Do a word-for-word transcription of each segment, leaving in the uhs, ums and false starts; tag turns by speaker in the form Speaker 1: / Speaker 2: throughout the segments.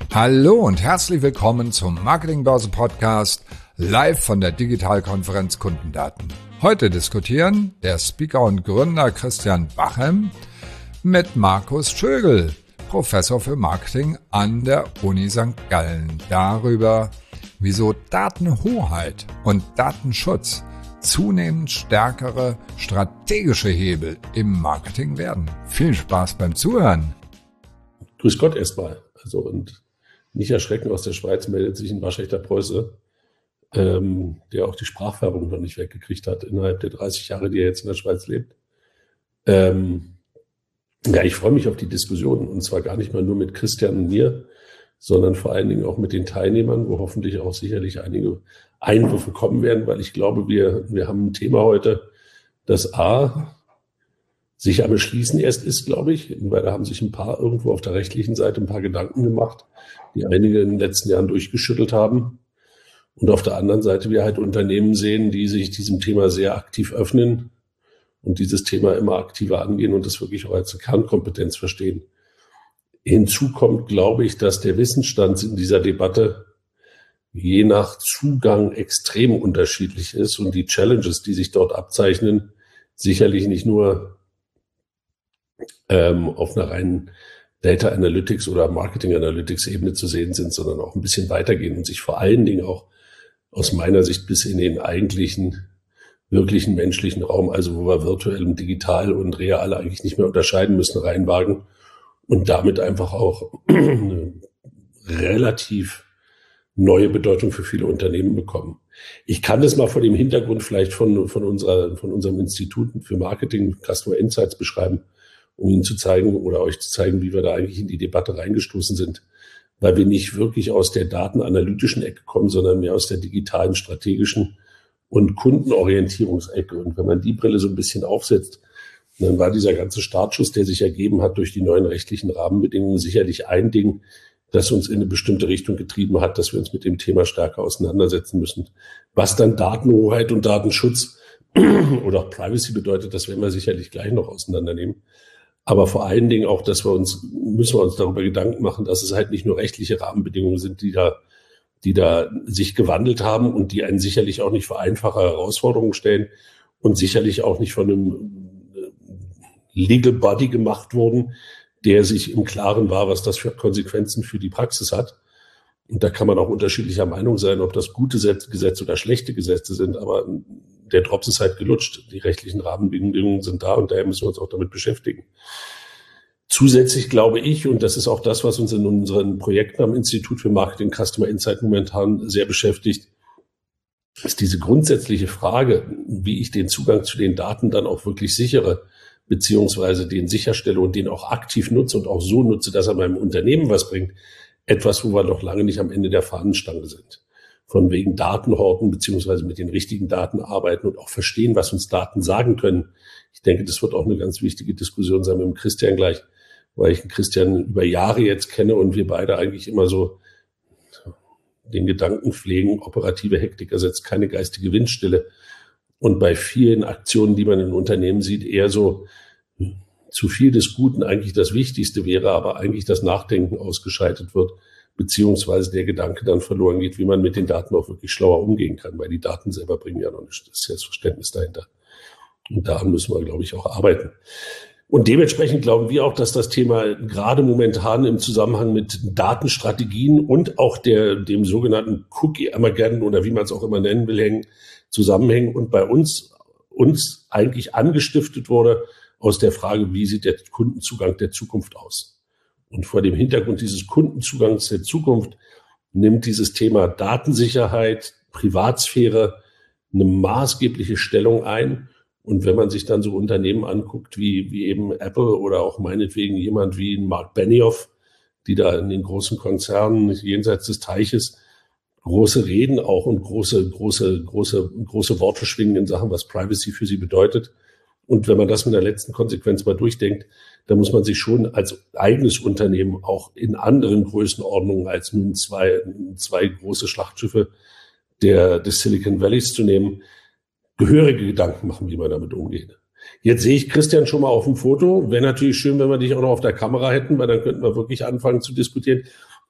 Speaker 1: Hallo und herzlich willkommen zum Marketingbörse Podcast, live von der Digitalkonferenz Kundendaten. Heute diskutieren der Speaker und Gründer Christian Bachem mit Markus Schögel, Professor für Marketing an der Uni Sankt Gallen, darüber, wieso Datenhoheit und Datenschutz zunehmend stärkere strategische Hebel im Marketing werden. Viel Spaß beim Zuhören.
Speaker 2: Grüß Gott erstmal. Also und nicht erschrecken, aus der Schweiz meldet sich ein waschechter Preuße, ähm, der auch die Sprachfärbung noch nicht weggekriegt hat innerhalb der dreißig Jahre, die er jetzt in der Schweiz lebt. Ähm, ja, ich freue mich auf die Diskussion und zwar gar nicht mal nur mit Christian und mir, sondern vor allen Dingen auch mit den Teilnehmern, wo hoffentlich auch sicherlich einige Einwürfe kommen werden, weil ich glaube, wir, wir haben ein Thema heute, das A, sich am Erschließen erst ist, glaube ich, weil da haben sich ein paar irgendwo auf der rechtlichen Seite ein paar Gedanken gemacht, die einige in den letzten Jahren durchgeschüttelt haben. Und auf der anderen Seite wir halt Unternehmen sehen, die sich diesem Thema sehr aktiv öffnen und dieses Thema immer aktiver angehen und das wirklich auch als Kernkompetenz verstehen. Hinzu kommt, glaube ich, dass der Wissensstand in dieser Debatte je nach Zugang extrem unterschiedlich ist und die Challenges, die sich dort abzeichnen, sicherlich nicht nur ähm, auf einer reinen Data Analytics oder Marketing Analytics Ebene zu sehen sind, sondern auch ein bisschen weitergehen und sich vor allen Dingen auch aus meiner Sicht bis in den eigentlichen, wirklichen menschlichen Raum, also wo wir virtuell und digital und real eigentlich nicht mehr unterscheiden müssen, reinwagen und damit einfach auch eine relativ neue Bedeutung für viele Unternehmen bekommen. Ich kann das mal vor dem Hintergrund vielleicht von, von, unserer, von unserem Institut für Marketing Customer Insights beschreiben, um Ihnen zu zeigen oder euch zu zeigen, wie wir da eigentlich in die Debatte reingestoßen sind, weil wir nicht wirklich aus der datenanalytischen Ecke kommen, sondern mehr aus der digitalen, strategischen und Kundenorientierungsecke. Und wenn man die Brille so ein bisschen aufsetzt, dann war dieser ganze Startschuss, der sich ergeben hat durch die neuen rechtlichen Rahmenbedingungen, sicherlich ein Ding, das uns in eine bestimmte Richtung getrieben hat, dass wir uns mit dem Thema stärker auseinandersetzen müssen. Was dann Datenhoheit und Datenschutz oder auch Privacy bedeutet, das werden wir sicherlich gleich noch auseinandernehmen. Aber vor allen Dingen auch, dass wir uns, müssen wir uns darüber Gedanken machen, dass es halt nicht nur rechtliche Rahmenbedingungen sind, die da, die da sich gewandelt haben und die einen sicherlich auch nicht vor einfache Herausforderungen stellen und sicherlich auch nicht von einem Legal Body gemacht wurden, der sich im Klaren war, was das für Konsequenzen für die Praxis hat. Und da kann man auch unterschiedlicher Meinung sein, ob das gute Gesetze oder schlechte Gesetze sind, aber der Drops ist halt gelutscht. Die rechtlichen Rahmenbedingungen sind da und daher müssen wir uns auch damit beschäftigen. Zusätzlich glaube ich, und das ist auch das, was uns in unseren Projekten am Institut für Marketing Customer Insight momentan sehr beschäftigt, ist diese grundsätzliche Frage, wie ich den Zugang zu den Daten dann auch wirklich sichere, beziehungsweise den sicherstelle und den auch aktiv nutze und auch so nutze, dass er meinem Unternehmen was bringt. Etwas, wo wir noch lange nicht am Ende der Fahnenstange sind. Von wegen Datenhorten beziehungsweise mit den richtigen Daten arbeiten und auch verstehen, was uns Daten sagen können. Ich denke, das wird auch eine ganz wichtige Diskussion sein mit dem Christian gleich, weil ich den Christian über Jahre jetzt kenne und wir beide eigentlich immer so den Gedanken pflegen, operative Hektik ersetzt keine geistige Windstille. Und bei vielen Aktionen, die man in Unternehmen sieht, eher so zu viel des Guten eigentlich das Wichtigste wäre, aber eigentlich das Nachdenken ausgeschaltet wird, beziehungsweise der Gedanke dann verloren geht, wie man mit den Daten auch wirklich schlauer umgehen kann, weil die Daten selber bringen ja noch nicht das Selbstverständnis dahinter. Und daran müssen wir, glaube ich, auch arbeiten. Und dementsprechend glauben wir auch, dass das Thema gerade momentan im Zusammenhang mit Datenstrategien und auch der dem sogenannten Cookie-Armageddon oder wie man es auch immer nennen will, hängen, zusammenhängen und bei uns uns eigentlich angestiftet wurde aus der Frage, wie sieht der Kundenzugang der Zukunft aus? Und vor dem Hintergrund dieses Kundenzugangs der Zukunft nimmt dieses Thema Datensicherheit, Privatsphäre eine maßgebliche Stellung ein. Und wenn man sich dann so Unternehmen anguckt, wie, wie eben Apple oder auch meinetwegen jemand wie Mark Benioff, die da in den großen Konzernen jenseits des Teiches große Reden auch und große, große, große, große Worte schwingen in Sachen, was Privacy für sie bedeutet. Und wenn man das mit der letzten Konsequenz mal durchdenkt, dann muss man sich schon als eigenes Unternehmen auch in anderen Größenordnungen als nun zwei, zwei große Schlachtschiffe der, des Silicon Valleys zu nehmen, gehörige Gedanken machen, wie man damit umgeht. Jetzt sehe ich Christian schon mal auf dem Foto. Wäre natürlich schön, wenn wir dich auch noch auf der Kamera hätten, weil dann könnten wir wirklich anfangen zu diskutieren.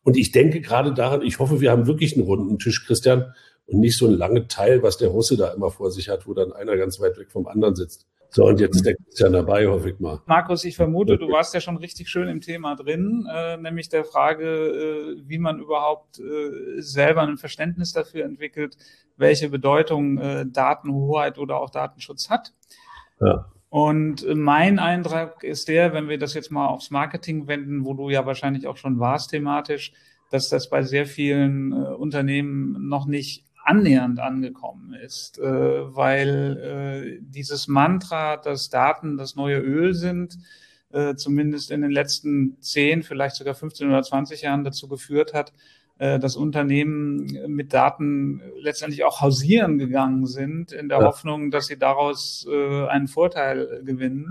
Speaker 2: Und ich denke gerade daran, ich hoffe, wir haben wirklich einen runden Tisch, Christian, und nicht so ein langes Teil, was der Russe da immer vor sich hat, wo dann einer ganz weit weg vom anderen sitzt. So, und jetzt ist der Christian dabei, hoffe ich mal.
Speaker 3: Markus, ich vermute, du warst ja schon richtig schön im Thema drin, äh, nämlich der Frage, äh, wie man überhaupt äh, selber ein Verständnis dafür entwickelt, welche Bedeutung äh, Datenhoheit oder auch Datenschutz hat. Ja. Und mein Eindruck ist der, wenn wir das jetzt mal aufs Marketing wenden, wo du ja wahrscheinlich auch schon warst thematisch, dass das bei sehr vielen äh, Unternehmen noch nicht annähernd angekommen ist, äh, weil äh, dieses Mantra, dass Daten das neue Öl sind, äh, zumindest in den letzten zehn, vielleicht sogar fünfzehn oder zwanzig Jahren dazu geführt hat, äh, dass Unternehmen mit Daten letztendlich auch hausieren gegangen sind, in der ja. Hoffnung, dass sie daraus äh, einen Vorteil gewinnen.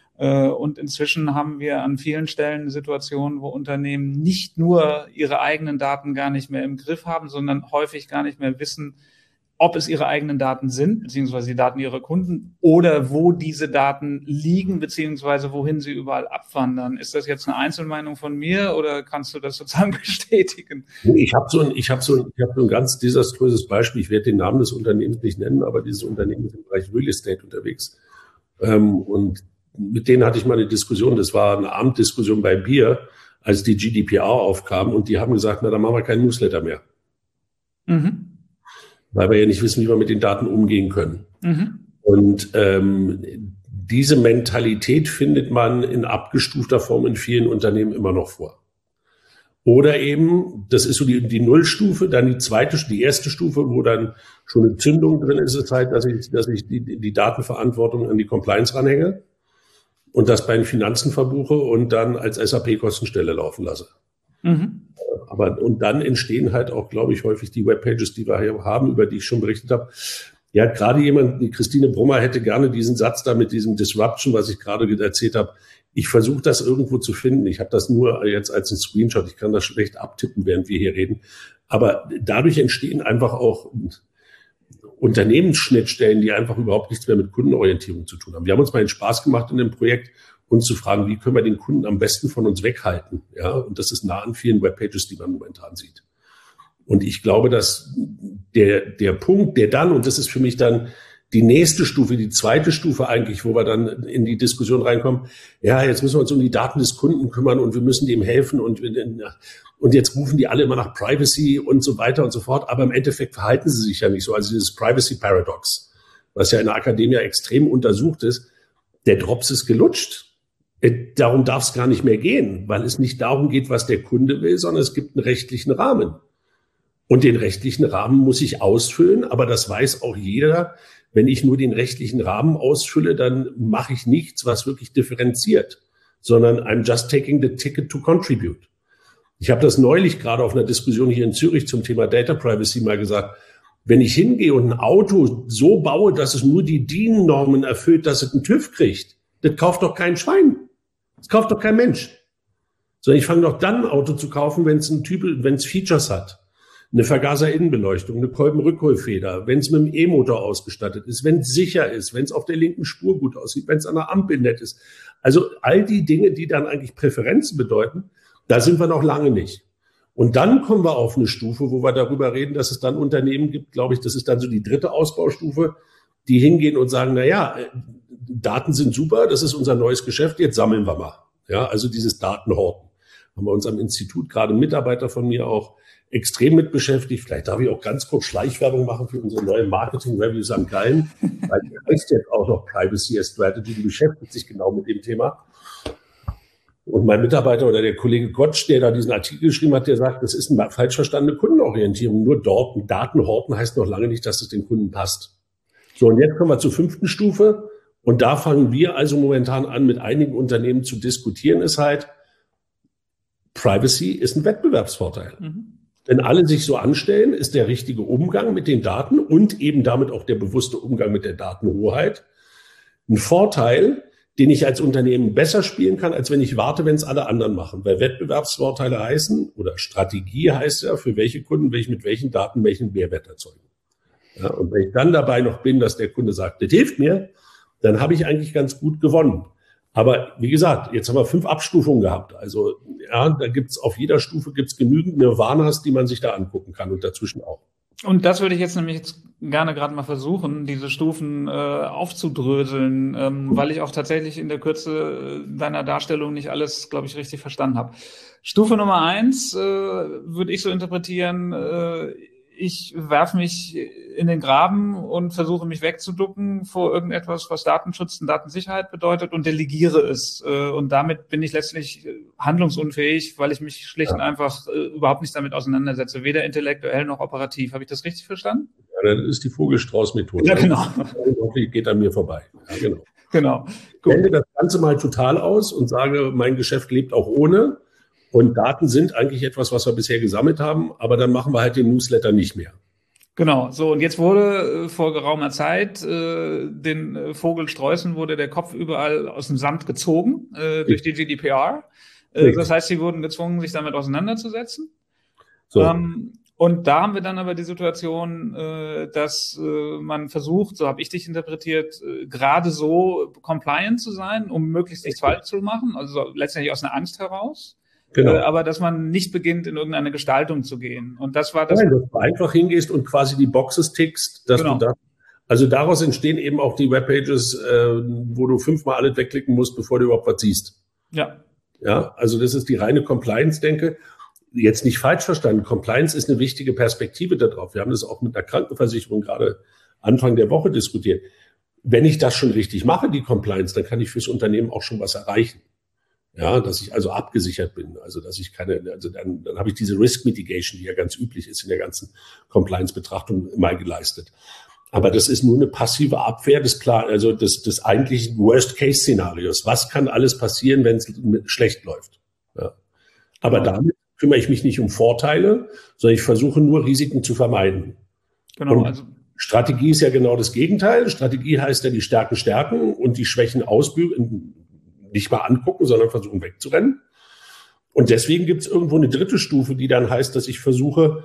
Speaker 3: Und inzwischen haben wir an vielen Stellen Situationen, wo Unternehmen nicht nur ihre eigenen Daten gar nicht mehr im Griff haben, sondern häufig gar nicht mehr wissen, ob es ihre eigenen Daten sind, beziehungsweise die Daten ihrer Kunden, oder wo diese Daten liegen, beziehungsweise wohin sie überall abwandern. Ist das jetzt eine Einzelmeinung von mir oder kannst du das sozusagen bestätigen?
Speaker 2: Ich habe so ein, ich habe so ein, ich habe so ein ganz desaströses Beispiel. Ich werde den Namen des Unternehmens nicht nennen, aber dieses Unternehmen ist im Bereich Real Estate unterwegs. Und mit denen hatte ich mal eine Diskussion, das war eine Abenddiskussion bei Bier, als die G D P R aufkam und die haben gesagt, na, dann machen wir keinen Newsletter mehr. Mhm. Weil wir ja nicht wissen, wie wir mit den Daten umgehen können. Mhm. Und ähm, diese Mentalität findet man in abgestufter Form in vielen Unternehmen immer noch vor. Oder eben, das ist so die, die Nullstufe, dann die zweite, die erste Stufe, wo dann schon eine Zündung drin ist, ist halt, dass ich, dass ich die, die Datenverantwortung an die Compliance ranhänge und das bei den Finanzen verbuche und dann als S A P-Kostenstelle laufen lasse. Mhm. Aber, und dann entstehen halt auch, glaube ich, häufig die Webpages, die wir hier haben, über die ich schon berichtet habe. Ja, gerade jemand, die Christine Brummer hätte gerne diesen Satz da mit diesem Disruption, was ich gerade erzählt habe. Ich versuche das irgendwo zu finden. Ich habe das nur jetzt als ein Screenshot. Ich kann das schlecht abtippen, während wir hier reden. Aber dadurch entstehen einfach auch Unternehmensschnittstellen, die einfach überhaupt nichts mehr mit Kundenorientierung zu tun haben. Wir haben uns mal den Spaß gemacht in dem Projekt, uns zu fragen, wie können wir den Kunden am besten von uns weghalten? Ja, und das ist nah an vielen Webpages, die man momentan sieht. Und ich glaube, dass der, der Punkt, der dann, und das ist für mich dann die nächste Stufe, die zweite Stufe eigentlich, wo wir dann in die Diskussion reinkommen, ja, jetzt müssen wir uns um die Daten des Kunden kümmern und wir müssen dem helfen und, und jetzt rufen die alle immer nach Privacy und so weiter und so fort, aber im Endeffekt verhalten sie sich ja nicht so. Also dieses Privacy Paradox, was ja in der Akademie extrem untersucht ist, der Drops ist gelutscht. Darum darf es gar nicht mehr gehen, weil es nicht darum geht, was der Kunde will, sondern es gibt einen rechtlichen Rahmen. Und den rechtlichen Rahmen muss ich ausfüllen, aber das weiß auch jeder. Wenn ich nur den rechtlichen Rahmen ausfülle, dann mache ich nichts, was wirklich differenziert, sondern I'm just taking the ticket to contribute. Ich habe das neulich gerade auf einer Diskussion hier in Zürich zum Thema Data Privacy mal gesagt. Wenn ich hingehe und ein Auto so baue, dass es nur die D I N-Normen erfüllt, dass es einen TÜV kriegt, das kauft doch kein Schwein. Das kauft doch kein Mensch. Sondern ich fange doch dann ein Auto zu kaufen, wenn es ein Typ, wenn es Features hat. Eine Vergaserinnenbeleuchtung, eine Kolbenrückholfeder, wenn es mit einem E-Motor ausgestattet ist, wenn es sicher ist, wenn es auf der linken Spur gut aussieht, wenn es an der Ampel nett ist. Also all die Dinge, die dann eigentlich Präferenzen bedeuten, da sind wir noch lange nicht. Und dann kommen wir auf eine Stufe, wo wir darüber reden, dass es dann Unternehmen gibt, glaube ich, das ist dann so die dritte Ausbaustufe, die hingehen und sagen, na ja, Daten sind super, das ist unser neues Geschäft, jetzt sammeln wir mal. Ja, also dieses Datenhorten. Haben wir uns am Institut, gerade Mitarbeiter von mir auch extrem mit beschäftigt. Vielleicht darf ich auch ganz kurz Schleichwerbung machen für unsere neue Marketing-Review Sankt Gallen, weil die heißt jetzt auch noch Privacy as Strategy, die beschäftigt sich genau mit dem Thema. Und mein Mitarbeiter oder der Kollege Gottsch, der da diesen Artikel geschrieben hat, der sagt, das ist eine falsch verstandene Kundenorientierung. Nur dort Datenhorten heißt noch lange nicht, dass es den Kunden passt. So, und jetzt kommen wir zur fünften Stufe. Und da fangen wir also momentan an, mit einigen Unternehmen zu diskutieren, ist halt, Privacy ist ein Wettbewerbsvorteil. Mhm. Wenn alle sich so anstellen, ist der richtige Umgang mit den Daten und eben damit auch der bewusste Umgang mit der Datenhoheit ein Vorteil, den ich als Unternehmen besser spielen kann, als wenn ich warte, wenn es alle anderen machen. Weil Wettbewerbsvorteile heißen, oder Strategie heißt ja, für welche Kunden will ich mit welchen Daten welchen Mehrwert erzeugen. Ja, und wenn ich dann dabei noch bin, dass der Kunde sagt, das hilft mir, dann habe ich eigentlich ganz gut gewonnen. Aber wie gesagt, jetzt haben wir fünf Abstufungen gehabt. Also ja, da gibt's auf jeder Stufe gibt's genügend Nirvanas, die man sich da angucken kann und dazwischen auch.
Speaker 3: Und das würde ich jetzt nämlich jetzt gerne gerade mal versuchen, diese Stufen äh, aufzudröseln, ähm, weil ich auch tatsächlich in der Kürze deiner Darstellung nicht alles, glaube ich, richtig verstanden habe. Stufe Nummer eins äh, würde ich so interpretieren, äh, ich werfe mich in den Graben und versuche mich wegzuducken vor irgendetwas, was Datenschutz und Datensicherheit bedeutet und delegiere es. Und damit bin ich letztlich handlungsunfähig, weil ich mich schlicht und einfach überhaupt nicht damit auseinandersetze, weder intellektuell noch operativ. Habe ich das richtig verstanden?
Speaker 2: Ja, das ist die Vogelstrauß-Methode.
Speaker 3: Ja, genau.
Speaker 2: Das geht an mir vorbei. Ja, genau.
Speaker 3: Genau.
Speaker 2: Ich blende das Ganze mal total aus und sage, mein Geschäft lebt auch ohne. Und Daten sind eigentlich etwas, was wir bisher gesammelt haben, aber dann machen wir halt den Newsletter nicht mehr.
Speaker 3: Genau, so und jetzt wurde äh, vor geraumer Zeit äh, den äh, Vogelstreußen wurde der Kopf überall aus dem Sand gezogen äh, durch die G D P R. Äh, das heißt, sie wurden gezwungen, sich damit auseinanderzusetzen. So. Ähm, und da haben wir dann aber die Situation, äh, dass äh, man versucht, so habe ich dich interpretiert, äh, gerade so compliant zu sein, um möglichst nichts falsch zu machen, also letztendlich aus einer Angst heraus. Genau. Äh, aber dass man nicht beginnt, in irgendeine Gestaltung zu gehen. Und das war das.
Speaker 2: Nein, dass du einfach hingehst und quasi die Boxes tickst, dass genau. du da, also daraus entstehen eben auch die Webpages, äh, wo du fünfmal alles wegklicken musst, bevor du überhaupt was siehst.
Speaker 3: Ja.
Speaker 2: Ja, also das ist die reine Compliance-Denke. Jetzt nicht falsch verstanden. Compliance ist eine wichtige Perspektive darauf. Wir haben das auch mit der Krankenversicherung gerade Anfang der Woche diskutiert. Wenn ich das schon richtig mache, die Compliance, dann kann ich fürs Unternehmen auch schon was erreichen. Ja, dass ich also abgesichert bin, also dass ich keine, also dann, dann habe ich diese Risk Mitigation, die ja ganz üblich ist in der ganzen Compliance-Betrachtung, mal geleistet. Aber das ist nur eine passive Abwehr des Plan, also des, des eigentlichen Worst-Case-Szenarios. Was kann alles passieren, wenn es schlecht läuft? Ja. Aber genau. Damit kümmere ich mich nicht um Vorteile, sondern ich versuche nur Risiken zu vermeiden.
Speaker 3: Genau.
Speaker 2: Und
Speaker 3: also
Speaker 2: Strategie ist ja genau das Gegenteil. Strategie heißt ja die Stärken stärken und die Schwächen ausbügeln. Nicht mal angucken, sondern versuchen wegzurennen. Und deswegen gibt es irgendwo eine dritte Stufe, die dann heißt, dass ich versuche,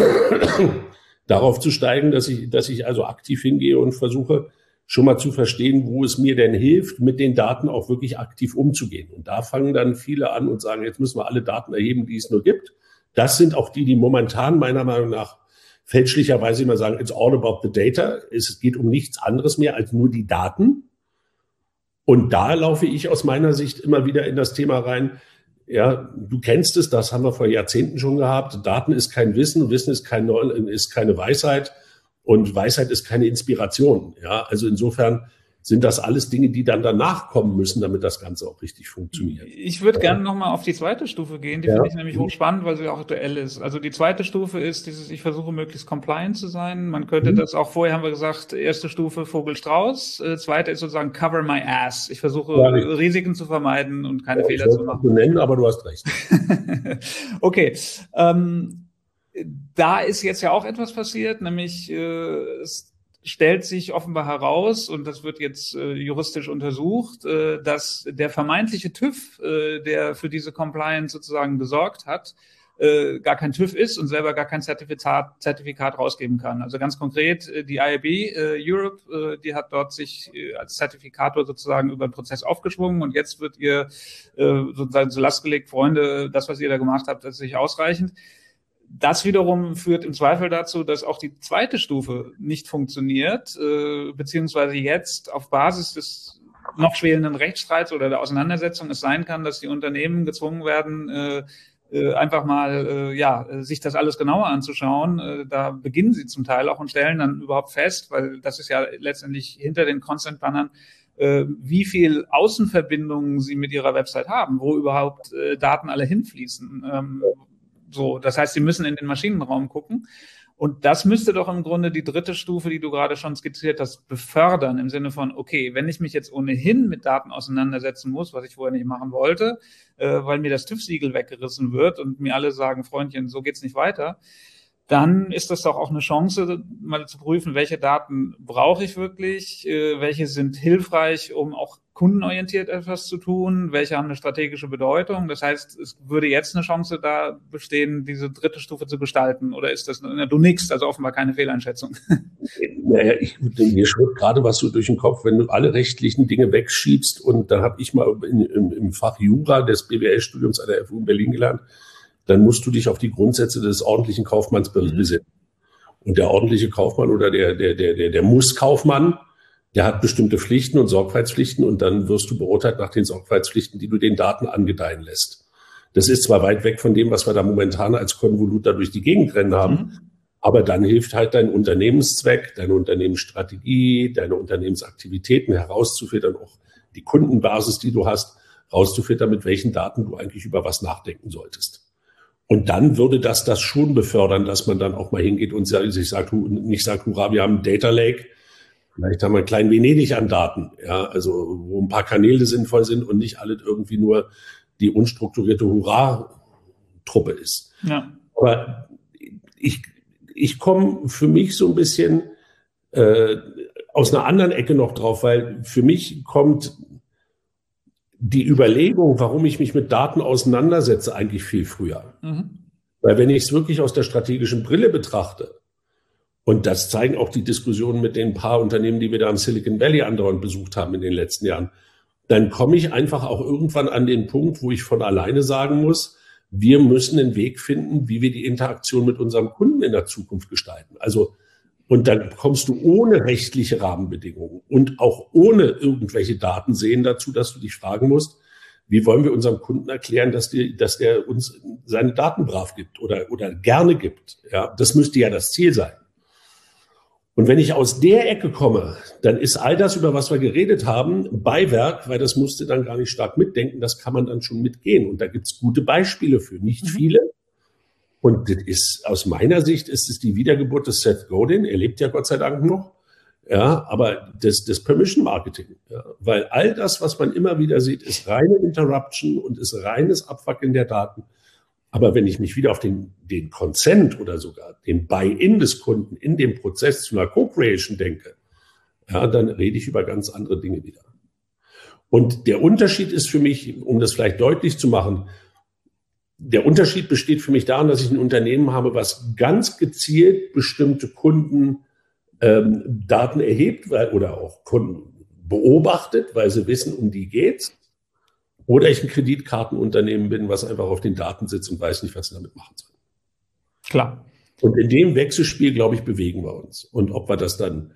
Speaker 2: darauf zu steigen, dass ich, dass ich also aktiv hingehe und versuche, schon mal zu verstehen, wo es mir denn hilft, mit den Daten auch wirklich aktiv umzugehen. Und da fangen dann viele an und sagen, jetzt müssen wir alle Daten erheben, die es nur gibt. Das sind auch die, die momentan meiner Meinung nach fälschlicherweise immer sagen, it's all about the data. Es geht um nichts anderes mehr als nur die Daten. Und da laufe ich aus meiner Sicht immer wieder in das Thema rein. Ja, du kennst es, das haben wir vor Jahrzehnten schon gehabt. Daten ist kein Wissen, Wissen ist, kein, ist keine Weisheit und Weisheit ist keine Inspiration. Ja, also insofern sind das alles Dinge, die dann danach kommen müssen, damit das Ganze auch richtig funktioniert.
Speaker 3: Ich würde ja. gerne nochmal auf die zweite Stufe gehen, die ja. finde ich nämlich hochspannend, weil sie auch aktuell ist. Also die zweite Stufe ist dieses, ich versuche möglichst compliant zu sein. Man könnte mhm. das auch, vorher haben wir gesagt, erste Stufe Vogelstrauß, äh, zweite ist sozusagen cover my ass. Ich versuche ja, Risiken zu vermeiden und keine ja, Fehler zu machen.
Speaker 2: Ich nennen, aber du hast recht.
Speaker 3: Okay, ähm, da ist jetzt ja auch etwas passiert, nämlich äh, es stellt sich offenbar heraus, und das wird jetzt äh, juristisch untersucht, äh, dass der vermeintliche TÜV, äh, der für diese Compliance sozusagen gesorgt hat, äh, gar kein TÜV ist und selber gar kein Zertifikat, Zertifikat rausgeben kann. Also ganz konkret, äh, die I A B äh, Europe, äh, die hat dort sich äh, als Zertifikator sozusagen über den Prozess aufgeschwungen und jetzt wird ihr äh, sozusagen zur Last gelegt, Freunde, das, was ihr da gemacht habt, das ist nicht ausreichend. Das wiederum führt im Zweifel dazu, dass auch die zweite Stufe nicht funktioniert, äh, beziehungsweise jetzt auf Basis des noch schwelenden Rechtsstreits oder der Auseinandersetzung es sein kann, dass die Unternehmen gezwungen werden, äh, äh, einfach mal äh, ja sich das alles genauer anzuschauen. Äh, da beginnen sie zum Teil auch und stellen dann überhaupt fest, weil das ist ja letztendlich hinter den Consent-Bannern, äh, wie viel Außenverbindungen sie mit ihrer Website haben, wo überhaupt äh, Daten alle hinfließen. Ähm, So, das heißt, sie müssen in den Maschinenraum gucken. Und das müsste doch im Grunde die dritte Stufe, die du gerade schon skizziert hast, befördern im Sinne von, okay, wenn ich mich jetzt ohnehin mit Daten auseinandersetzen muss, was ich vorher nicht machen wollte, äh, weil mir das TÜV-Siegel weggerissen wird und mir alle sagen, Freundchen, so geht's nicht weiter, dann ist das doch auch eine Chance, mal zu prüfen, welche Daten brauche ich wirklich, welche sind hilfreich, um auch kundenorientiert etwas zu tun, welche haben eine strategische Bedeutung. Das heißt, es würde jetzt eine Chance da bestehen, diese dritte Stufe zu gestalten. Oder ist das, du nix, also offenbar keine Fehleinschätzung?
Speaker 2: Naja, ich, mir schwirrt gerade was so durch den Kopf, wenn du alle rechtlichen Dinge wegschiebst, und dann habe ich mal in, im, im Fach Jura des B W L-Studiums an der F U in Berlin gelernt, dann musst du dich auf die Grundsätze des ordentlichen Kaufmanns besinnen. Und der ordentliche Kaufmann oder der, der, der, der, der Muss-Kaufmann, der hat bestimmte Pflichten und Sorgfaltspflichten, und dann wirst du beurteilt nach den Sorgfaltspflichten, die du den Daten angedeihen lässt. Das ist zwar weit weg von dem, was wir da momentan als Konvolut da durch die Gegend rennen haben, mhm. aber dann hilft halt dein Unternehmenszweck, deine Unternehmensstrategie, deine Unternehmensaktivitäten herauszufiltern, auch die Kundenbasis, die du hast, herauszufiltern, mit welchen Daten du eigentlich über was nachdenken solltest. Und dann würde das das schon befördern, dass man dann auch mal hingeht und sich sagt, nicht sagt, hurra, wir haben ein Data Lake, vielleicht haben wir ein klein Venedig an Daten, ja, also wo ein paar Kanäle sinnvoll sind und nicht alles irgendwie nur die unstrukturierte Hurra-Truppe ist. Ja. Aber ich, ich komme für mich so ein bisschen äh, aus einer anderen Ecke noch drauf, weil für mich kommt die Überlegung, warum ich mich mit Daten auseinandersetze, eigentlich viel früher. Mhm. Weil wenn ich es wirklich aus der strategischen Brille betrachte, und das zeigen auch die Diskussionen mit den paar Unternehmen, die wir da im Silicon Valley andauernd besucht haben in den letzten Jahren, dann komme ich einfach auch irgendwann an den Punkt, wo ich von alleine sagen muss, wir müssen einen Weg finden, wie wir die Interaktion mit unserem Kunden in der Zukunft gestalten. Also, und dann kommst du ohne rechtliche Rahmenbedingungen und auch ohne irgendwelche Daten sehen dazu, dass du dich fragen musst, wie wollen wir unserem Kunden erklären, dass, die, dass der uns seine Daten brav gibt oder, oder gerne gibt. Ja, das müsste ja das Ziel sein. Und wenn ich aus der Ecke komme, dann ist all das, über was wir geredet haben, Beiwerk, weil das musste dann gar nicht stark mitdenken, das kann man dann schon mitgehen. Und da gibt es gute Beispiele für, nicht mhm. viele. Und das ist, aus meiner Sicht ist es die Wiedergeburt des Seth Godin. Er lebt ja Gott sei Dank noch. Ja, aber das, das Permission Marketing. Ja, weil all das, was man immer wieder sieht, ist reine Interruption und ist reines Abwackeln der Daten. Aber wenn ich mich wieder auf den, den Consent oder sogar den Buy-in des Kunden in dem Prozess zu einer Co-Creation denke, ja, dann rede ich über ganz andere Dinge wieder. Und der Unterschied ist für mich, um das vielleicht deutlich zu machen, der Unterschied besteht für mich darin, dass ich ein Unternehmen habe, was ganz gezielt bestimmte Kunden ähm, Daten erhebt weil, oder auch Kunden beobachtet, weil sie wissen, um die geht's. Oder ich ein Kreditkartenunternehmen bin, was einfach auf den Daten sitzt und weiß nicht, was sie damit machen soll.
Speaker 3: Klar.
Speaker 2: Und in dem Wechselspiel, glaube ich, bewegen wir uns. Und ob wir das dann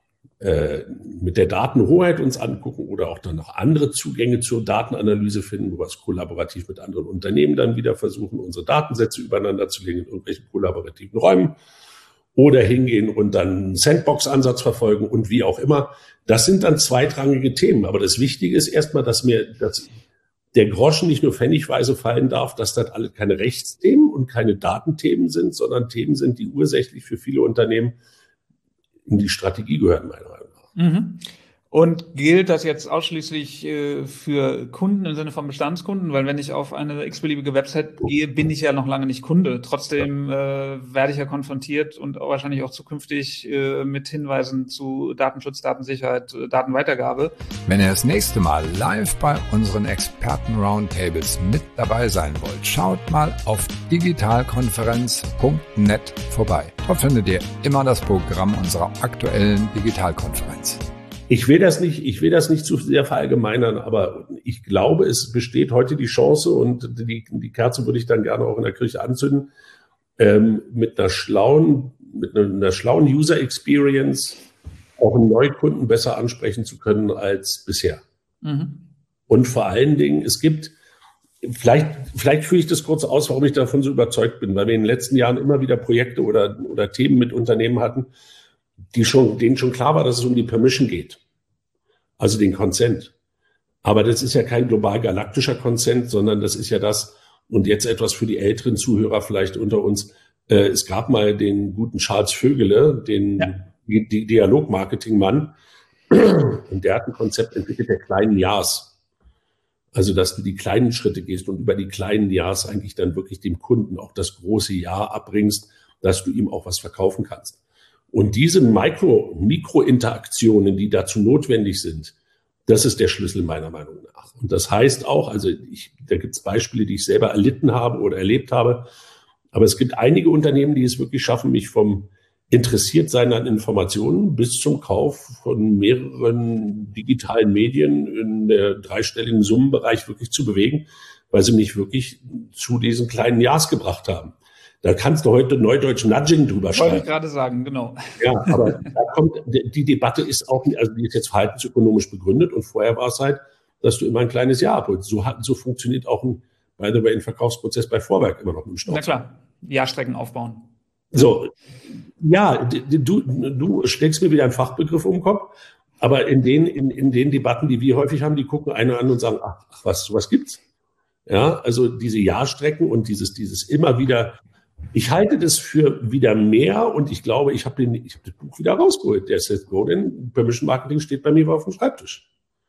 Speaker 2: äh, mit der Datenhoheit uns angucken oder auch dann noch andere Zugänge zur Datenanalyse finden, wo wir es kollaborativ mit anderen Unternehmen dann wieder versuchen, unsere Datensätze übereinander zu legen in irgendwelchen kollaborativen Räumen oder hingehen und dann einen Sandbox-Ansatz verfolgen und wie auch immer. Das sind dann zweitrangige Themen. Aber das Wichtige ist erstmal, dass mir das der Groschen nicht nur pfennigweise fallen darf, dass das alle keine Rechtsthemen und keine Datenthemen sind, sondern Themen sind, die ursächlich für viele Unternehmen in die Strategie gehören, meiner Meinung nach.
Speaker 3: Mhm. Und gilt das jetzt ausschließlich äh, für Kunden im Sinne von Bestandskunden? Weil wenn ich auf eine x-beliebige Website gehe, bin ich ja noch lange nicht Kunde. Trotzdem äh, werde ich ja konfrontiert und auch wahrscheinlich auch zukünftig äh, mit Hinweisen zu Datenschutz, Datensicherheit, äh, Datenweitergabe.
Speaker 1: Wenn ihr das nächste Mal live bei unseren Experten-Roundtables mit dabei sein wollt, schaut mal auf digitalkonferenz punkt net vorbei. Dort findet ihr immer das Programm unserer aktuellen Digitalkonferenz.
Speaker 2: Ich will das nicht, ich will das nicht zu sehr verallgemeinern, aber ich glaube, es besteht heute die Chance, und die, die Kerze würde ich dann gerne auch in der Kirche anzünden, ähm, mit einer schlauen, mit einer, einer schlauen User Experience auch einen Neukunden besser ansprechen zu können als bisher. Mhm. Und vor allen Dingen, es gibt, vielleicht, vielleicht führe ich das kurz aus, warum ich davon so überzeugt bin, weil wir in den letzten Jahren immer wieder Projekte oder, oder Themen mit Unternehmen hatten, die schon, denen schon klar war, dass es um die Permission geht. Also den Consent. Aber das ist ja kein global galaktischer Consent, sondern das ist ja das, und jetzt etwas für die älteren Zuhörer vielleicht unter uns, äh, es gab mal den guten Charles Vögele, den ja. die, die Dialogmarketing-Mann, und der hat ein Konzept entwickelt der kleinen Ja's. Also, dass du die kleinen Schritte gehst und über die kleinen Ja's eigentlich dann wirklich dem Kunden auch das große Ja abbringst, dass du ihm auch was verkaufen kannst. Und diese Mikro, Mikrointeraktionen, die dazu notwendig sind, das ist der Schlüssel meiner Meinung nach. Und das heißt auch, also ich, da gibt es Beispiele, die ich selber erlitten habe oder erlebt habe, aber es gibt einige Unternehmen, die es wirklich schaffen, mich vom Interessiertsein an Informationen bis zum Kauf von mehreren digitalen Medien in der dreistelligen Summenbereich wirklich zu bewegen, weil sie mich wirklich zu diesen kleinen Ja's gebracht haben. Da kannst du heute Neudeutsch Nudging drüber schreiben.
Speaker 3: Wollte ich gerade sagen, genau.
Speaker 2: Ja, aber da kommt, die Debatte ist auch, also die ist jetzt verhaltensökonomisch begründet und vorher war es halt, dass du immer ein kleines Ja abholst. So, so funktioniert auch ein, by the way, ein Verkaufsprozess bei Vorwerk immer noch im Stau.
Speaker 3: Na klar, Ja-Strecken aufbauen.
Speaker 2: So, ja, du, du steckst mir wieder einen Fachbegriff um den Kopf, aber in den, in, in den Debatten, die wir häufig haben, die gucken einer an und sagen, ach, ach was, sowas gibt's? Ja, also diese Ja-Strecken und dieses, dieses immer wieder. Ich halte das für wieder mehr und ich glaube, ich habe den, ich habe das Buch wieder rausgeholt. Der Seth Godin, Permission Marketing, steht bei mir auf dem Schreibtisch.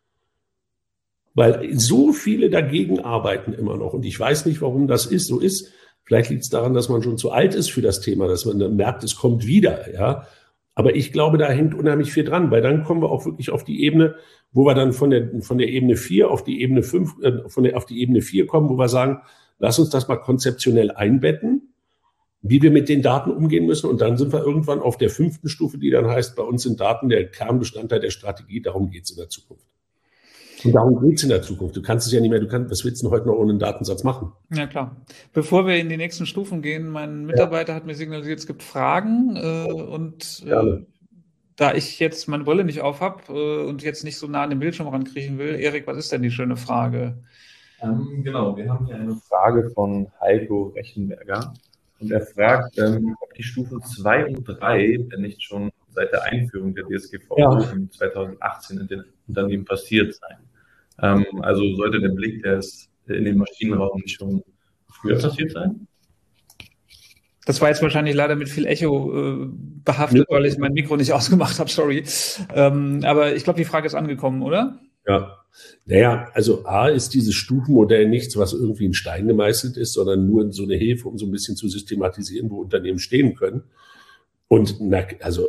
Speaker 2: Weil so viele dagegen arbeiten immer noch und ich weiß nicht, warum das ist, so ist. Vielleicht liegt es daran, dass man schon zu alt ist für das Thema, dass man dann merkt, es kommt wieder, ja. Aber ich glaube, da hängt unheimlich viel dran, weil dann kommen wir auch wirklich auf die Ebene, wo wir dann von der, von der Ebene vier auf die Ebene fünf, äh, von der, auf die Ebene vier kommen, wo wir sagen, lass uns das mal konzeptionell einbetten, wie wir mit den Daten umgehen müssen. Und dann sind wir irgendwann auf der fünften Stufe, die dann heißt, bei uns sind Daten der Kernbestandteil der Strategie. Darum geht es in der Zukunft. Und darum geht es in der Zukunft. Du kannst es ja nicht mehr, du kannst, was willst du denn heute noch ohne einen Datensatz machen?
Speaker 3: Ja, klar. Bevor wir in die nächsten Stufen gehen, mein Mitarbeiter ja. hat mir signalisiert, es gibt Fragen. Äh, und äh, da ich jetzt meine Brille nicht auf habe äh, und jetzt nicht so nah an den Bildschirm rankriechen will, Erik, was ist denn die schöne Frage?
Speaker 4: Ähm, genau, wir haben hier eine Frage von Heiko Rechenberger. Und er fragt, ähm, ob die Stufen zwei und drei denn nicht schon seit der Einführung der D S G V O ja. im zweitausendachtzehn in den Unternehmen passiert seien. Ähm, also sollte der Blick der ist in den Maschinenraum nicht schon früher passiert sein?
Speaker 3: Das war jetzt wahrscheinlich leider mit viel Echo äh, behaftet, ja. weil ich mein Mikro nicht ausgemacht habe, sorry. Ähm, aber ich glaube, die Frage ist angekommen, oder?
Speaker 2: Ja. Naja, also A ist dieses Stufenmodell nichts, was irgendwie in Stein gemeißelt ist, sondern nur so eine Hilfe, um so ein bisschen zu systematisieren, wo Unternehmen stehen können. Und na, also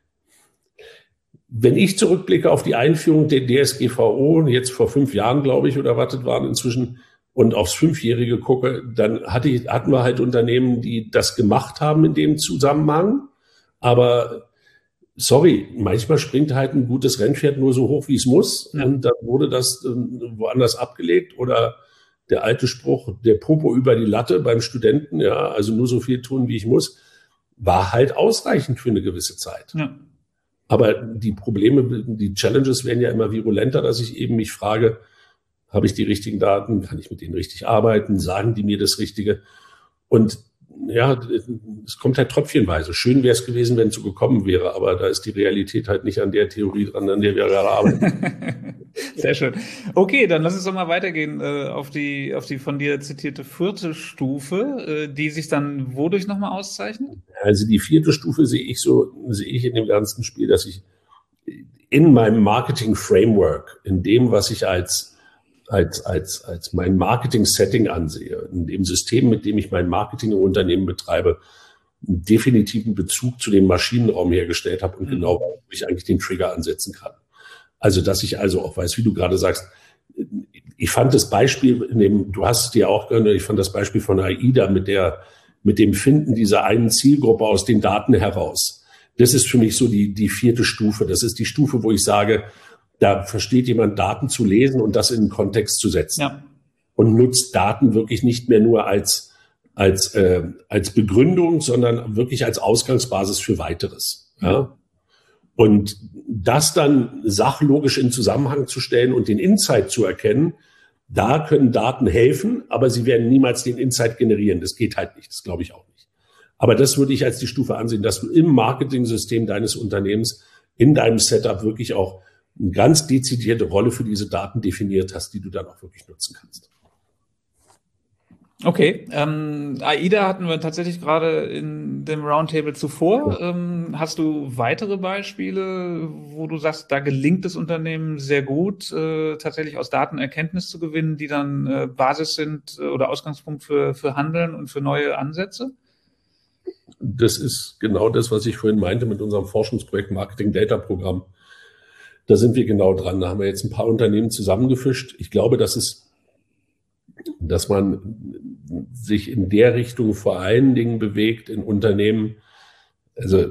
Speaker 2: wenn ich zurückblicke auf die Einführung der D S G V O, jetzt vor fünf Jahren, glaube ich, oder was das waren inzwischen, und aufs Fünfjährige gucke, dann hatte ich, hatten wir halt Unternehmen, die das gemacht haben in dem Zusammenhang. Aber sorry, manchmal springt halt ein gutes Rennpferd nur so hoch, wie es muss. Ja. Und dann wurde das äh, woanders abgelegt. Oder der alte Spruch, der Popo über die Latte beim Studenten, ja, also nur so viel tun, wie ich muss, war halt ausreichend für eine gewisse Zeit. Ja. Aber die Probleme, die Challenges werden ja immer virulenter, dass ich eben mich frage, habe ich die richtigen Daten? Kann ich mit denen richtig arbeiten? Sagen die mir das Richtige? Und ja, es kommt halt tröpfchenweise. Schön wäre es gewesen, wenn es so gekommen wäre, aber da ist die Realität halt nicht an der Theorie dran, an der wir gerade arbeiten.
Speaker 3: Sehr schön. Okay, dann lass uns doch mal weitergehen äh, auf die auf die von dir zitierte vierte Stufe, äh, die sich dann wodurch nochmal auszeichnet?
Speaker 2: Also die vierte Stufe sehe ich so, sehe ich in dem ganzen Spiel, dass ich in meinem Marketing-Framework, in dem, was ich als als als als mein Marketing-Setting ansehe, in dem System, mit dem ich mein Marketing im Unternehmen betreibe, einen definitiven Bezug zu dem Maschinenraum hergestellt habe und mhm. genau, wo ich eigentlich den Trigger ansetzen kann. Also, dass ich also auch weiß, wie du gerade sagst, ich fand das Beispiel, in dem, du hast es dir auch gehört, ich fand das Beispiel von AIDA mit der, mit dem Finden dieser einen Zielgruppe aus den Daten heraus. Das ist für mich so die, die vierte Stufe. Das ist die Stufe, wo ich sage, da versteht jemand, Daten zu lesen und das in den Kontext zu setzen. Ja. Und nutzt Daten wirklich nicht mehr nur als, als, äh, als Begründung, sondern wirklich als Ausgangsbasis für Weiteres. Ja. Und das dann sachlogisch in Zusammenhang zu stellen und den Insight zu erkennen, da können Daten helfen, aber sie werden niemals den Insight generieren. Das geht halt nicht, das glaube ich auch nicht. Aber das würde ich als die Stufe ansehen, dass du im Marketing-System deines Unternehmens, in deinem Setup wirklich auch eine ganz dezidierte Rolle für diese Daten definiert hast, die du dann auch wirklich nutzen kannst.
Speaker 3: Okay, ähm, AIDA hatten wir tatsächlich gerade in dem Roundtable zuvor. Ja. Ähm, hast du weitere Beispiele, wo du sagst, da gelingt es Unternehmen sehr gut, äh, tatsächlich aus Daten Erkenntnis zu gewinnen, die dann äh, Basis sind äh, oder Ausgangspunkt für, für Handeln und für neue Ansätze?
Speaker 2: Das ist genau das, was ich vorhin meinte mit unserem Forschungsprojekt Marketing Data Programm. Da sind wir genau dran. Da haben wir jetzt ein paar Unternehmen zusammengefischt. Ich glaube, dass es, dass man sich in der Richtung vor allen Dingen bewegt in Unternehmen. Also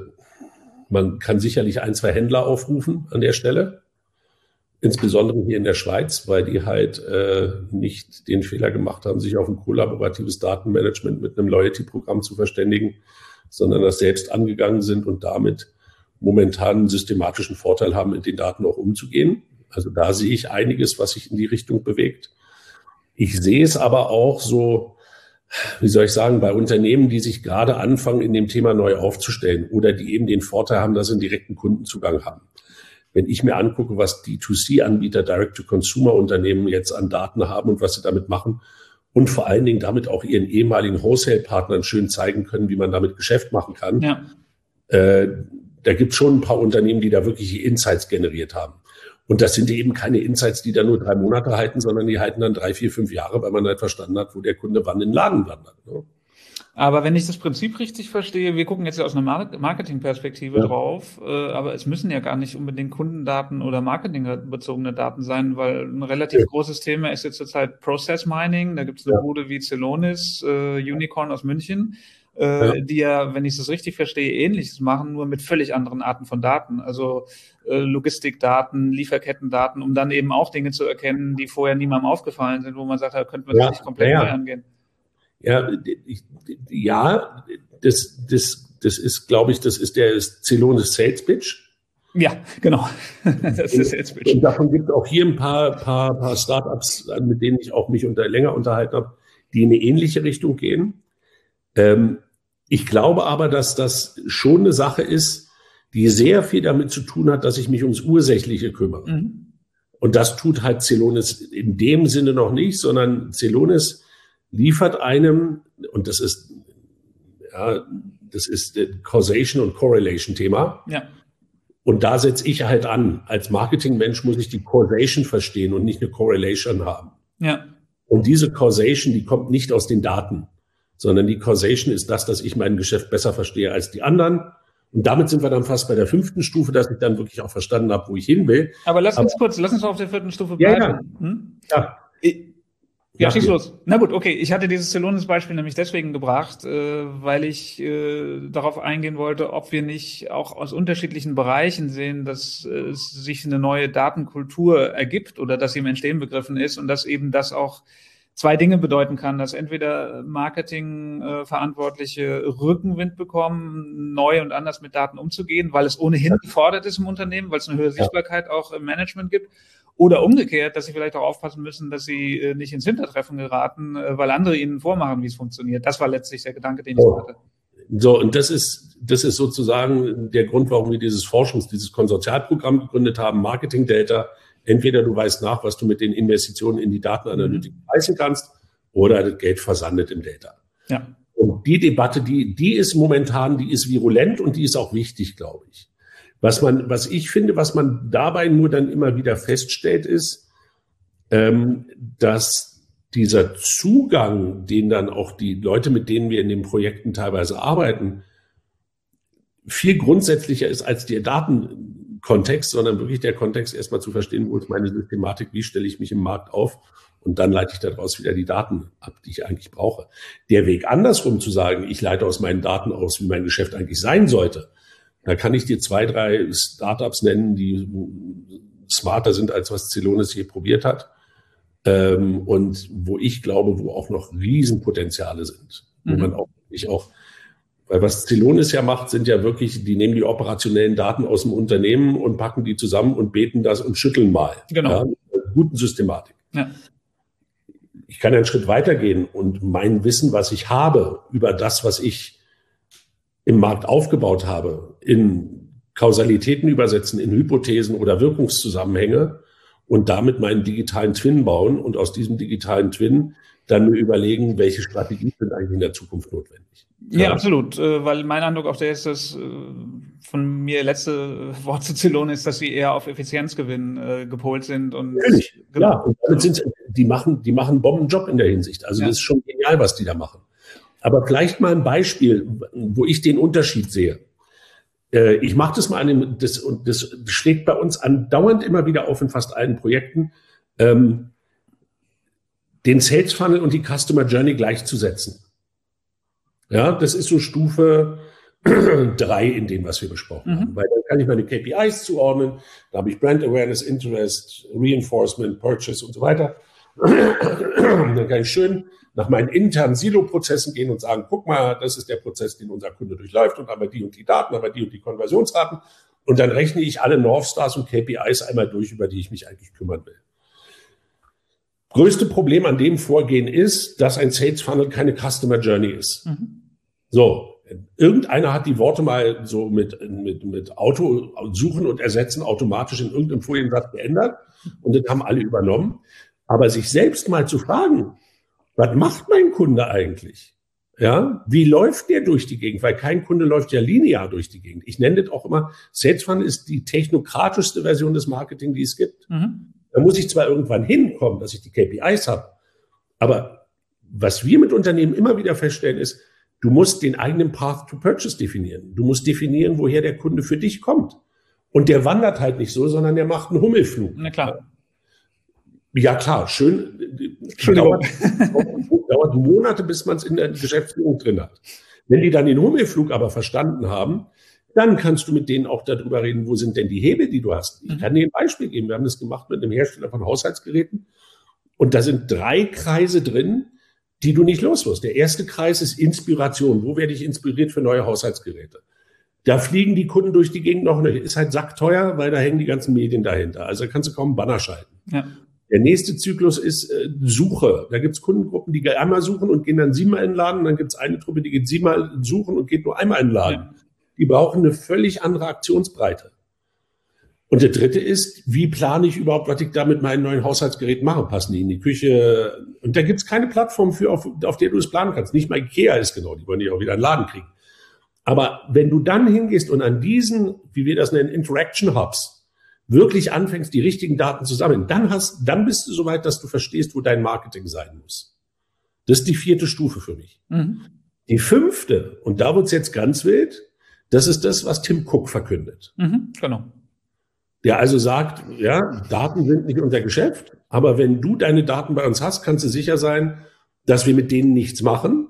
Speaker 2: man kann sicherlich ein, zwei Händler aufrufen an der Stelle, insbesondere hier in der Schweiz, weil die halt äh, nicht den Fehler gemacht haben, sich auf ein kollaboratives Datenmanagement mit einem Loyalty-Programm zu verständigen, sondern das selbst angegangen sind und damit momentan einen systematischen Vorteil haben, mit den Daten auch umzugehen. Also da sehe ich einiges, was sich in die Richtung bewegt. Ich sehe es aber auch so, wie soll ich sagen, bei Unternehmen, die sich gerade anfangen, in dem Thema neu aufzustellen oder die eben den Vorteil haben, dass sie einen direkten Kundenzugang haben. Wenn ich mir angucke, was D zwei C-Anbieter, Direct-to-Consumer-Unternehmen jetzt an Daten haben und was sie damit machen und vor allen Dingen damit auch ihren ehemaligen Wholesale-Partnern schön zeigen können, wie man damit Geschäft machen kann. Ja. Äh, da gibt es schon ein paar Unternehmen, die da wirklich Insights generiert haben. Und das sind eben keine Insights, die da nur drei Monate halten, sondern die halten dann drei, vier, fünf Jahre, weil man halt verstanden hat, wo der Kunde wann in den Laden wandert. Ne?
Speaker 3: Aber wenn ich das Prinzip richtig verstehe, wir gucken jetzt aus einer Marketingperspektive ja. drauf, äh, aber es müssen ja gar nicht unbedingt Kundendaten oder marketingbezogene Daten sein, weil ein relativ ja. großes Thema ist jetzt zurzeit Process Mining. Da gibt es eine ja. Bude wie Celonis, äh, Unicorn aus München, äh, ja. die ja, wenn ich das richtig verstehe, Ähnliches machen, nur mit völlig anderen Arten von Daten. Also äh, Logistikdaten, Lieferkettendaten, um dann eben auch Dinge zu erkennen, die vorher niemandem aufgefallen sind, wo man sagt, da könnten wir das
Speaker 2: ja.
Speaker 3: nicht komplett
Speaker 2: ja.
Speaker 3: neu angehen.
Speaker 2: Ja, ich, ja, das, das, das ist, glaube ich, das ist der Celonis Sales Pitch.
Speaker 3: Ja, genau. Das ist der Sales Pitch.
Speaker 2: Und davon gibt es auch hier ein paar, paar, paar Startups, mit denen ich auch mich unter, länger unterhalten habe, die in eine ähnliche Richtung gehen. Ähm, ich glaube aber, dass das schon eine Sache ist, die sehr viel damit zu tun hat, dass ich mich ums Ursächliche kümmere. Mhm. Und das tut halt Celonis in dem Sinne noch nicht, sondern Celonis liefert einem, und das ist, ja, das ist Causation und Correlation Thema.
Speaker 3: Ja.
Speaker 2: Und da setze ich halt an. Als Marketingmensch muss ich die Causation verstehen und nicht eine Correlation haben.
Speaker 3: Ja.
Speaker 2: Und diese Causation, die kommt nicht aus den Daten, sondern die Causation ist das, dass ich mein Geschäft besser verstehe als die anderen. Und damit sind wir dann fast bei der fünften Stufe, dass ich dann wirklich auch verstanden habe, wo ich hin will.
Speaker 3: Aber lass uns Aber, kurz, lass uns auf der vierten Stufe bleiben.
Speaker 2: Ja, hm? ja.
Speaker 3: Ich, Ja, schieß los. Na gut, okay. Ich hatte dieses Celonis-Beispiel nämlich deswegen gebracht, äh, weil ich äh, darauf eingehen wollte, ob wir nicht auch aus unterschiedlichen Bereichen sehen, dass äh, es sich eine neue Datenkultur ergibt oder dass sie im Entstehen begriffen ist und dass eben das auch zwei Dinge bedeuten kann, dass entweder Marketing-Verantwortliche äh, Rückenwind bekommen, neu und anders mit Daten umzugehen, weil es ohnehin gefordert ist im Unternehmen, weil es eine höhere Sichtbarkeit auch im Management gibt. Oder umgekehrt, dass sie vielleicht auch aufpassen müssen, dass sie äh, nicht ins Hintertreffen geraten, äh, weil andere ihnen vormachen, wie es funktioniert. Das war letztlich der Gedanke, den ich
Speaker 2: so.
Speaker 3: hatte.
Speaker 2: So, und das ist, das ist sozusagen der Grund, warum wir dieses Forschungs-, dieses Konsortialprogramm gegründet haben, Marketing Data. Entweder du weißt nach, was du mit den Investitionen in die Datenanalytik mhm. leisten kannst, oder das Geld versandet im Data.
Speaker 3: Ja.
Speaker 2: Und die Debatte, die, die ist momentan, die ist virulent und die ist auch wichtig, glaube ich. Was man, was ich finde, was man dabei nur dann immer wieder feststellt, ist, ähm, dass dieser Zugang, den dann auch die Leute, mit denen wir in den Projekten teilweise arbeiten, viel grundsätzlicher ist als der Datenkontext, sondern wirklich der Kontext, erstmal zu verstehen, wo ist meine Systematik, wie stelle ich mich im Markt auf und dann leite ich daraus wieder die Daten ab, die ich eigentlich brauche. Der Weg andersrum zu sagen, ich leite aus meinen Daten aus, wie mein Geschäft eigentlich sein sollte, da kann ich dir zwei, drei Startups nennen, die smarter sind, als was Celonis je probiert hat. Ähm, und wo ich glaube, wo auch noch Riesenpotenziale sind. Mhm. Wo man auch wirklich auch, weil was Celonis ja macht, sind ja wirklich, die nehmen die operationellen Daten aus dem Unternehmen und packen die zusammen und beten das und schütteln mal.
Speaker 3: Genau.
Speaker 2: Ja, mit einer guten Systematik.
Speaker 3: Ja.
Speaker 2: Ich kann einen Schritt weitergehen und mein Wissen, was ich habe, über das, was ich im Markt aufgebaut habe, in Kausalitäten übersetzen, in Hypothesen oder Wirkungszusammenhänge und damit meinen digitalen Twin bauen und aus diesem digitalen Twin dann mir überlegen, welche Strategien sind eigentlich in der Zukunft notwendig.
Speaker 3: Ja, ja, absolut, weil mein Eindruck auch der ist, dass von mir letzte Wort zu Celonis ist, dass sie eher auf Effizienzgewinn äh, gepolt sind. Und
Speaker 2: natürlich, genau. Ja, und damit sind sie, die machen, die machen einen Bombenjob in der Hinsicht. Also ja. Das ist schon genial, was die da machen. Aber vielleicht mal ein Beispiel, wo ich den Unterschied sehe. Ich mache das mal an dem, das, und das schlägt bei uns andauernd immer wieder auf in fast allen Projekten, ähm, den Sales Funnel und die Customer Journey gleichzusetzen. Ja, das ist so Stufe drei in dem, was wir besprochen mhm. haben. Weil dann kann ich meine K P Is zuordnen, da habe ich Brand Awareness, Interest, Reinforcement, Purchase und so weiter. Dann kann ich schön nach meinen internen Silo-Prozessen gehen und sagen, guck mal, das ist der Prozess, den unser Kunde durchläuft und aber die und die Daten, aber die und die Konversionsraten. Und dann rechne ich alle Northstars und K P Is einmal durch, über die ich mich eigentlich kümmern will. Größte Problem an dem Vorgehen ist, dass ein Sales Funnel keine Customer Journey ist. Mhm. So, irgendeiner hat die Worte mal so mit, mit, mit Auto suchen und ersetzen automatisch in irgendeinem Foliensatz geändert und das haben alle übernommen. Aber sich selbst mal zu fragen, was macht mein Kunde eigentlich? Ja, wie läuft der durch die Gegend? Weil kein Kunde läuft ja linear durch die Gegend. Ich nenne das auch immer, Sales Funnel ist die technokratischste Version des Marketing, die es gibt. Mhm. Da muss ich zwar irgendwann hinkommen, dass ich die K P Is habe, aber was wir mit Unternehmen immer wieder feststellen ist, du musst den eigenen Path to Purchase definieren. Du musst definieren, woher der Kunde für dich kommt. Und der wandert halt nicht so, sondern der macht einen Hummelflug.
Speaker 3: Na klar.
Speaker 2: Ja klar, schön. Dauert, dauert Monate, bis man es in der Geschäftsführung drin hat. Wenn die dann den Hummelflug aber verstanden haben, dann kannst du mit denen auch darüber reden, wo sind denn die Hebel, die du hast. Ich kann dir ein Beispiel geben. Wir haben das gemacht mit einem Hersteller von Haushaltsgeräten. Und da sind drei Kreise drin, die du nicht los wirst. Der erste Kreis ist Inspiration. Wo werde ich inspiriert für neue Haushaltsgeräte? Da fliegen die Kunden durch die Gegend noch nicht. Ist halt sackteuer, weil da hängen die ganzen Medien dahinter. Also da kannst du kaum einen Banner schalten. Ja. Der nächste Zyklus ist äh, Suche. Da gibt es Kundengruppen, die einmal suchen und gehen dann siebenmal in den Laden. Dann gibt es eine Truppe, die geht siebenmal suchen und geht nur einmal in den Laden. Ja. Die brauchen eine völlig andere Aktionsbreite. Und der dritte ist, wie plane ich überhaupt, was ich da mit meinen neuen Haushaltsgeräten mache? Passen die in die Küche? Und da gibt es keine Plattform für, auf, auf der du es planen kannst. Nicht mal Ikea ist genau, die wollen dich auch wieder in den Laden kriegen. Aber wenn du dann hingehst und an diesen, wie wir das nennen, Interaction Hubs, wirklich anfängst, die richtigen Daten zu sammeln, dann hast, dann bist du so weit, dass du verstehst, wo dein Marketing sein muss. Das ist die vierte Stufe für mich. Mhm. Die fünfte, und da wird's jetzt ganz wild, das ist das, was Tim Cook verkündet.
Speaker 3: Mhm, genau.
Speaker 2: Der also sagt, ja, Daten sind nicht unser Geschäft, aber wenn du deine Daten bei uns hast, kannst du sicher sein, dass wir mit denen nichts machen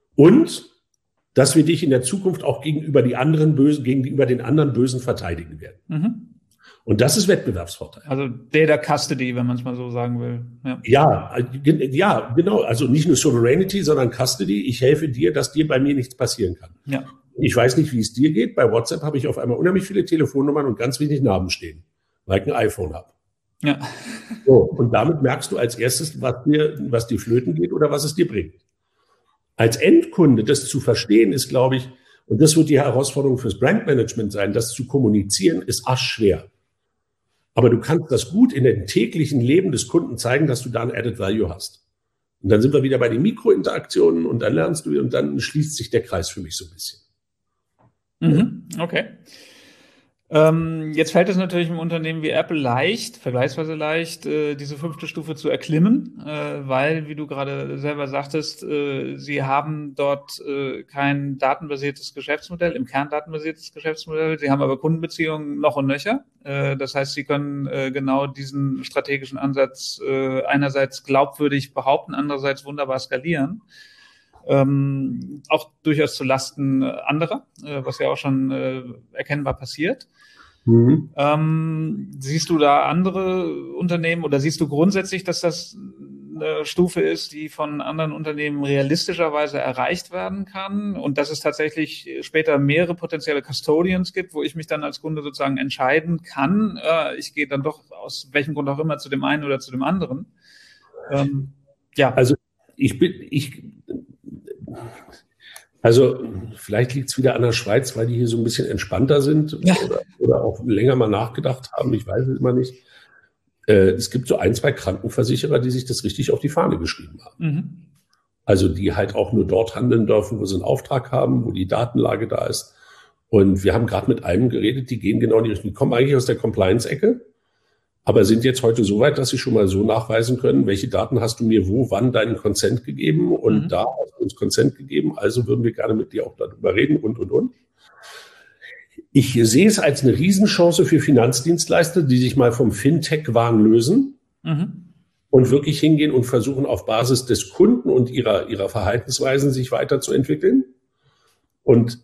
Speaker 2: und dass wir dich in der Zukunft auch gegenüber die anderen Bösen, gegenüber den anderen Bösen verteidigen werden. Mhm. Und das ist Wettbewerbsvorteil.
Speaker 3: Also Data Custody, wenn man es mal so sagen will.
Speaker 2: Ja. ja, ja, genau. Also nicht nur Sovereignty, sondern Custody. Ich helfe dir, dass dir bei mir nichts passieren kann. Ja. Ich weiß nicht, wie es dir geht. Bei WhatsApp habe ich auf einmal unheimlich viele Telefonnummern und ganz wenig Namen stehen, weil ich ein iPhone habe. Ja. So, und damit merkst du als erstes, was dir, was dir flöten geht oder was es dir bringt. Als Endkunde das zu verstehen ist, glaube ich, und das wird die Herausforderung fürs Brandmanagement sein, das zu kommunizieren, ist arschschwer. Aber du kannst das gut in dem täglichen Leben des Kunden zeigen, dass du da ein Added Value hast. Und dann sind wir wieder bei den Mikrointeraktionen und dann lernst du und dann schließt sich der Kreis für mich so ein bisschen.
Speaker 3: Mhm, okay. Ähm, jetzt fällt es natürlich im Unternehmen wie Apple leicht, vergleichsweise leicht, äh, diese fünfte Stufe zu erklimmen, äh, weil, wie du gerade selber sagtest, äh, sie haben dort äh, kein datenbasiertes Geschäftsmodell, im Kern datenbasiertes Geschäftsmodell. Sie haben aber Kundenbeziehungen noch und nöcher. Äh, das heißt, sie können äh, genau diesen strategischen Ansatz äh, einerseits glaubwürdig behaupten, andererseits wunderbar skalieren. Ähm, auch durchaus zu Lasten anderer, äh, was ja auch schon äh, erkennbar passiert. Mhm. Ähm, siehst du da andere Unternehmen oder siehst du grundsätzlich, dass das eine Stufe ist, die von anderen Unternehmen realistischerweise erreicht werden kann und dass es tatsächlich später mehrere potenzielle Custodians gibt, wo ich mich dann als Kunde sozusagen entscheiden kann, äh, ich gehe dann doch aus welchem Grund auch immer zu dem einen oder zu dem anderen?
Speaker 2: Ähm, ja. Also ich bin, ich Also vielleicht liegt es wieder an der Schweiz, weil die hier so ein bisschen entspannter sind ja. oder, oder auch länger mal nachgedacht haben. Ich weiß es immer nicht. Äh, es gibt so ein, zwei Krankenversicherer, die sich das richtig auf die Fahne geschrieben haben. Mhm. Also die halt auch nur dort handeln dürfen, wo sie einen Auftrag haben, wo die Datenlage da ist. Und wir haben gerade mit einem geredet, die gehen genau in die Richtung. Die kommen eigentlich aus der Compliance-Ecke. aber sind jetzt heute so weit, dass sie schon mal so nachweisen können, welche Daten hast du mir wo, wann deinen Consent gegeben und mhm. da hast du uns Consent gegeben, also würden wir gerne mit dir auch darüber reden und, und, und. Ich sehe es als eine Riesenchance für Finanzdienstleister, die sich mal vom Fintech-Wahn lösen mhm. und wirklich hingehen und versuchen, auf Basis des Kunden und ihrer, ihrer Verhaltensweisen sich weiterzuentwickeln. Und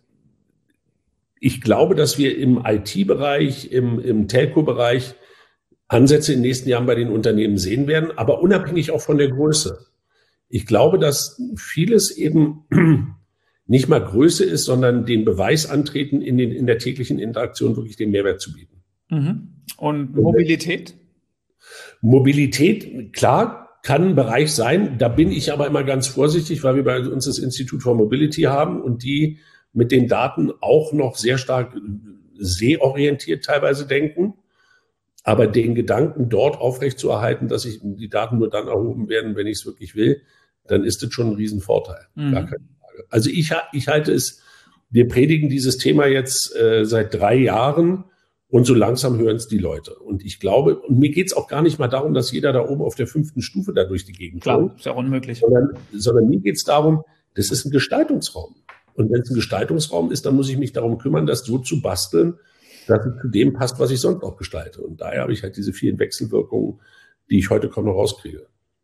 Speaker 2: ich glaube, dass wir im I T-Bereich, im, im Telco-Bereich Ansätze in den nächsten Jahren bei den Unternehmen sehen werden, aber unabhängig auch von der Größe. Ich glaube, dass vieles eben nicht mal Größe ist, sondern den Beweis antreten, in, den, in der täglichen Interaktion wirklich den Mehrwert zu bieten.
Speaker 3: Mhm. Und Mobilität?
Speaker 2: Mobilität, klar, kann ein Bereich sein. Da bin ich aber immer ganz vorsichtig, weil wir bei uns das Institute for Mobility haben und die mit den Daten auch noch sehr stark sehorientiert teilweise denken. Aber den Gedanken dort aufrechtzuerhalten, dass ich die Daten nur dann erhoben werden, wenn ich es wirklich will, dann ist das schon ein Riesenvorteil. Mhm. Gar keine Frage. Also ich, ich halte es, wir predigen dieses Thema jetzt äh, seit drei Jahren und so langsam hören es die Leute. Und ich glaube, und mir geht es auch gar nicht mal darum, dass jeder da oben auf der fünften Stufe da durch die Gegend
Speaker 3: kommt.
Speaker 2: Klar,
Speaker 3: ist ja auch unmöglich.
Speaker 2: Sondern, sondern mir geht es darum, das ist ein Gestaltungsraum. Und wenn es ein Gestaltungsraum ist, dann muss ich mich darum kümmern, das so zu basteln, dass es zu dem passt, was ich sonst auch gestalte. Und daher habe ich halt diese vielen Wechselwirkungen, die ich heute kaum noch rauskriege.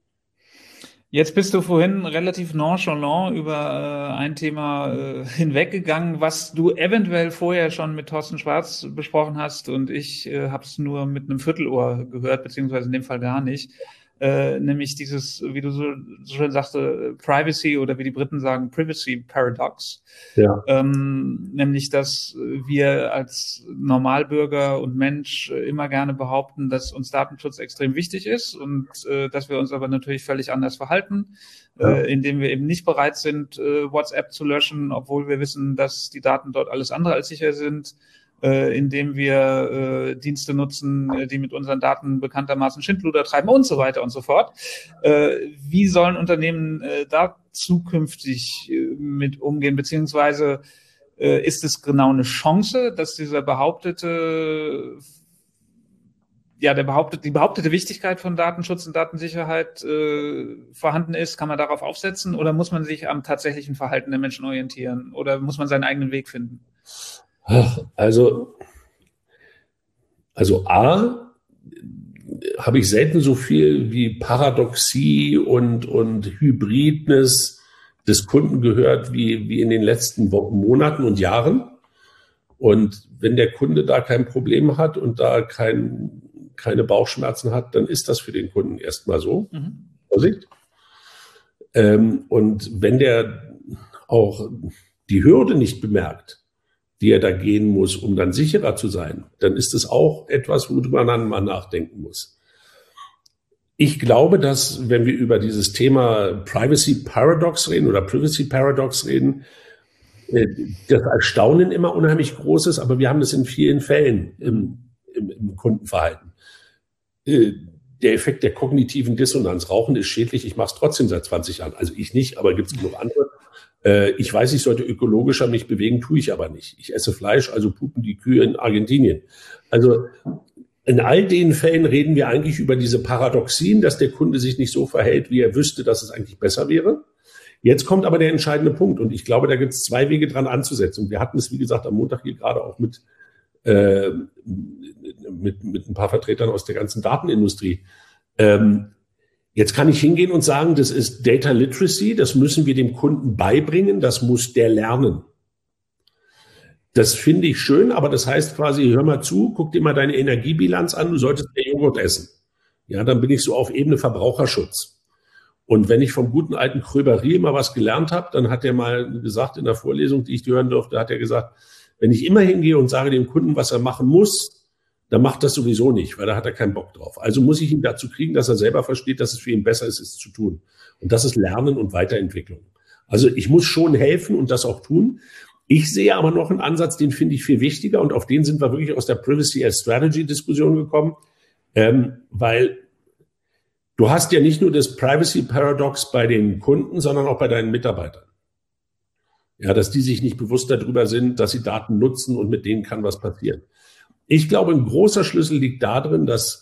Speaker 3: Jetzt bist du vorhin relativ nonchalant über äh, ein Thema äh, hinweggegangen, was du eventuell vorher schon mit Thorsten Schwarz besprochen hast und ich äh, habe es nur mit einem Viertelohr gehört, beziehungsweise in dem Fall gar nicht. Äh, nämlich dieses, wie du so, so schön sagte, Privacy oder wie die Briten sagen, Privacy Paradox. Ja. Ähm, nämlich, dass wir als Normalbürger und Mensch immer gerne behaupten, dass uns Datenschutz extrem wichtig ist und äh, dass wir uns aber natürlich völlig anders verhalten, ja. äh, indem wir eben nicht bereit sind, äh, WhatsApp zu löschen, obwohl wir wissen, dass die Daten dort alles andere als sicher sind. Äh, indem wir äh, Dienste nutzen, äh, die mit unseren Daten bekanntermaßen Schindluder treiben und so weiter und so fort. Äh, wie sollen Unternehmen äh, da zukünftig äh, mit umgehen, beziehungsweise äh, ist es genau eine Chance, dass dieser behauptete, ja, der behauptet, die behauptete Wichtigkeit von Datenschutz und Datensicherheit äh, vorhanden ist? Kann man darauf aufsetzen oder muss man sich am tatsächlichen Verhalten der Menschen orientieren oder muss man seinen eigenen Weg finden?
Speaker 2: Also, also A, habe ich selten so viel wie Paradoxie und, und Hybridness des Kunden gehört wie, wie in den letzten Wochen, Monaten und Jahren. Und wenn der Kunde da kein Problem hat und da kein, keine Bauchschmerzen hat, dann ist das für den Kunden erstmal so. Mhm. Vorsicht. Ähm, und wenn der auch die Hürde nicht bemerkt, die er da gehen muss, um dann sicherer zu sein, dann ist es auch etwas, worüber man dann mal nachdenken muss. Ich glaube, dass, wenn wir über dieses Thema Privacy Paradox reden oder Privacy Paradox reden, das Erstaunen immer unheimlich groß ist, aber wir haben das in vielen Fällen im, im, im Kundenverhalten. Der Effekt der kognitiven Dissonanz. Rauchen ist schädlich, ich mache es trotzdem seit zwanzig Jahren. Also ich nicht, aber gibt es genug andere. Ich weiß, ich sollte ökologischer mich bewegen, tue ich aber nicht. Ich esse Fleisch, also pupen die Kühe in Argentinien. Also in all den Fällen reden wir eigentlich über diese Paradoxien, dass der Kunde sich nicht so verhält, wie er wüsste, dass es eigentlich besser wäre. Jetzt kommt aber der entscheidende Punkt und ich glaube, da gibt es zwei Wege dran anzusetzen. Und wir hatten es, wie gesagt, am Montag hier gerade auch mit, äh, mit, mit ein paar Vertretern aus der ganzen Datenindustrie. Ähm, Jetzt kann ich hingehen und sagen, das ist Data Literacy, das müssen wir dem Kunden beibringen, das muss der lernen. Das finde ich schön, aber das heißt quasi, hör mal zu, guck dir mal deine Energiebilanz an, du solltest mehr Joghurt essen. Ja, dann bin ich so auf Ebene Verbraucherschutz. Und wenn ich vom guten alten Kröber-Riel mal was gelernt habe, dann hat er mal gesagt in der Vorlesung, die ich hören durfte, hat er gesagt, wenn ich immer hingehe und sage dem Kunden, was er machen muss, dann macht das sowieso nicht, weil da hat er keinen Bock drauf. Also muss ich ihn dazu kriegen, dass er selber versteht, dass es für ihn besser ist, es zu tun. Und das ist Lernen und Weiterentwicklung. Also ich muss schon helfen und das auch tun. Ich sehe aber noch einen Ansatz, den finde ich viel wichtiger und auf den sind wir wirklich aus der Privacy as Strategy Diskussion gekommen, ähm, weil du hast ja nicht nur das Privacy Paradox bei den Kunden, sondern auch bei deinen Mitarbeitern. Ja, dass die sich nicht bewusst darüber sind, dass sie Daten nutzen und mit denen kann was passieren. Ich glaube, ein großer Schlüssel liegt darin, dass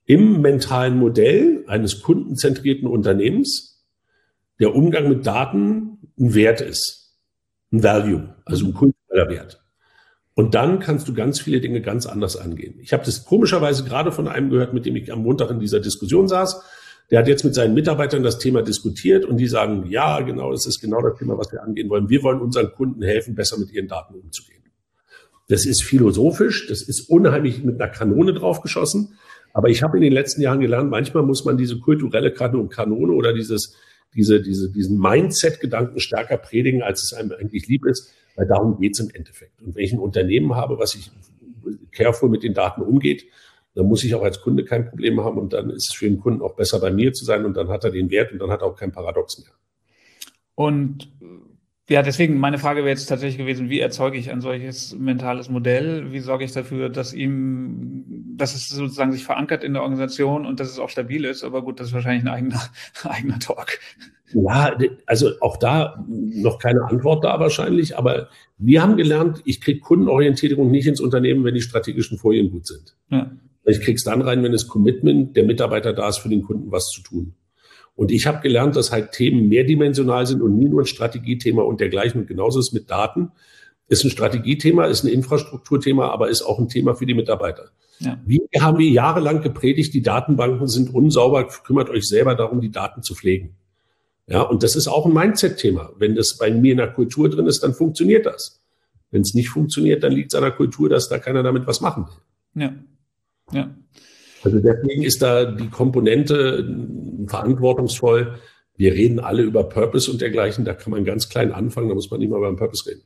Speaker 2: im mentalen Modell eines kundenzentrierten Unternehmens der Umgang mit Daten ein Wert ist, ein Value, also ein kultureller Wert. Und dann kannst du ganz viele Dinge ganz anders angehen. Ich habe das komischerweise gerade von einem gehört, mit dem ich am Montag in dieser Diskussion saß. Der hat jetzt mit seinen Mitarbeitern das Thema diskutiert und die sagen, ja, genau, das ist genau das Thema, was wir angehen wollen. Wir wollen unseren Kunden helfen, besser mit ihren Daten umzugehen. Das ist philosophisch, das ist unheimlich mit einer Kanone draufgeschossen. Aber ich habe in den letzten Jahren gelernt, manchmal muss man diese kulturelle Kanone oder dieses, diese, diese, diesen Mindset-Gedanken stärker predigen, als es einem eigentlich lieb ist, weil darum geht es im Endeffekt. Und wenn ich ein Unternehmen habe, was sich careful mit den Daten umgeht, dann muss ich auch als Kunde kein Problem haben und dann ist es für den Kunden auch besser, bei mir zu sein und dann hat er den Wert und dann hat er auch kein Paradox mehr.
Speaker 3: Und ja, deswegen meine Frage wäre jetzt tatsächlich gewesen, wie erzeuge ich ein solches mentales Modell? Wie sorge ich dafür, dass ihm, dass es sozusagen sich verankert in der Organisation und dass es auch stabil ist? Aber gut, das ist wahrscheinlich ein eigener, eigener Talk.
Speaker 2: Ja, also auch da noch keine Antwort da wahrscheinlich, aber wir haben gelernt, ich kriege Kundenorientierung nicht ins Unternehmen, wenn die strategischen Folien gut sind. Ja. Ich krieg's dann rein, wenn das Commitment der Mitarbeiter da ist, für den Kunden was zu tun. Und ich habe gelernt, dass halt Themen mehrdimensional sind und nie nur ein Strategiethema und dergleichen. Und genauso ist es mit Daten. Ist ein Strategiethema, ist ein Infrastrukturthema, aber ist auch ein Thema für die Mitarbeiter. Ja. Wie haben wir jahrelang gepredigt, die Datenbanken sind unsauber, kümmert euch selber darum, die Daten zu pflegen. Ja, und das ist auch ein Mindset-Thema. Wenn das bei mir in der Kultur drin ist, dann funktioniert das. Wenn es nicht funktioniert, dann liegt es an der Kultur, dass da keiner damit was machen will.
Speaker 3: Ja, ja.
Speaker 2: Also deswegen ist da die Komponente verantwortungsvoll. Wir reden alle über Purpose und dergleichen. Da kann man ganz klein anfangen, da muss man nicht mal über den Purpose reden.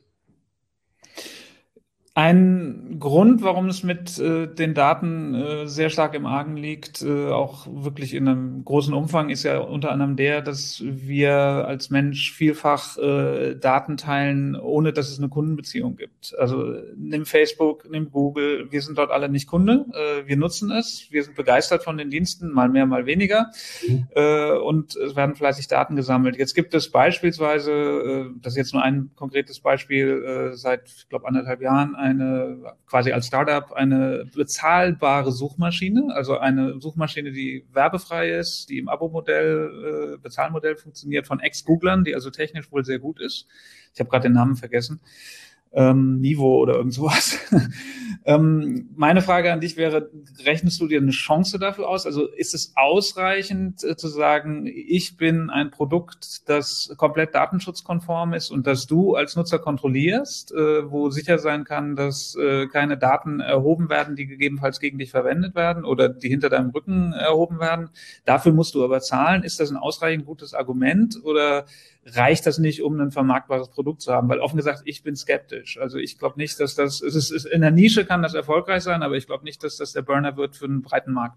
Speaker 3: Ein Grund, warum es mit äh, den Daten äh, sehr stark im Argen liegt, äh, auch wirklich in einem großen Umfang, ist ja unter anderem der, dass wir als Mensch vielfach äh, Daten teilen, ohne dass es eine Kundenbeziehung gibt. Also nimm Facebook, nimm Google, wir sind dort alle nicht Kunde, äh, wir nutzen es, wir sind begeistert von den Diensten, mal mehr, mal weniger, mhm. äh, und es werden fleißig Daten gesammelt. Jetzt gibt es beispielsweise, äh, das ist jetzt nur ein konkretes Beispiel, äh, seit, ich glaube, anderthalb Jahren, eine quasi als Startup eine bezahlbare Suchmaschine, also eine Suchmaschine, die werbefrei ist, die im Abo-Modell, äh, Bezahlmodell funktioniert von Ex-Googlern, die also technisch wohl sehr gut ist. Ich habe gerade den Namen vergessen. Ähm, Nivo oder irgend sowas. ähm, meine Frage an dich wäre, rechnest du dir eine Chance dafür aus? Also ist es ausreichend äh, zu sagen, ich bin ein Produkt, das komplett datenschutzkonform ist und das du als Nutzer kontrollierst, äh, wo sicher sein kann, dass äh, keine Daten erhoben werden, die gegebenenfalls gegen dich verwendet werden oder die hinter deinem Rücken erhoben werden. Dafür musst du aber zahlen. Ist das ein ausreichend gutes Argument oder reicht das nicht, um ein vermarktbares Produkt zu haben? Weil offen gesagt, ich bin skeptisch. Also ich glaube nicht, dass das, es ist, in der Nische kann das erfolgreich sein, aber ich glaube nicht, dass das der Burner wird für einen breiten Markt.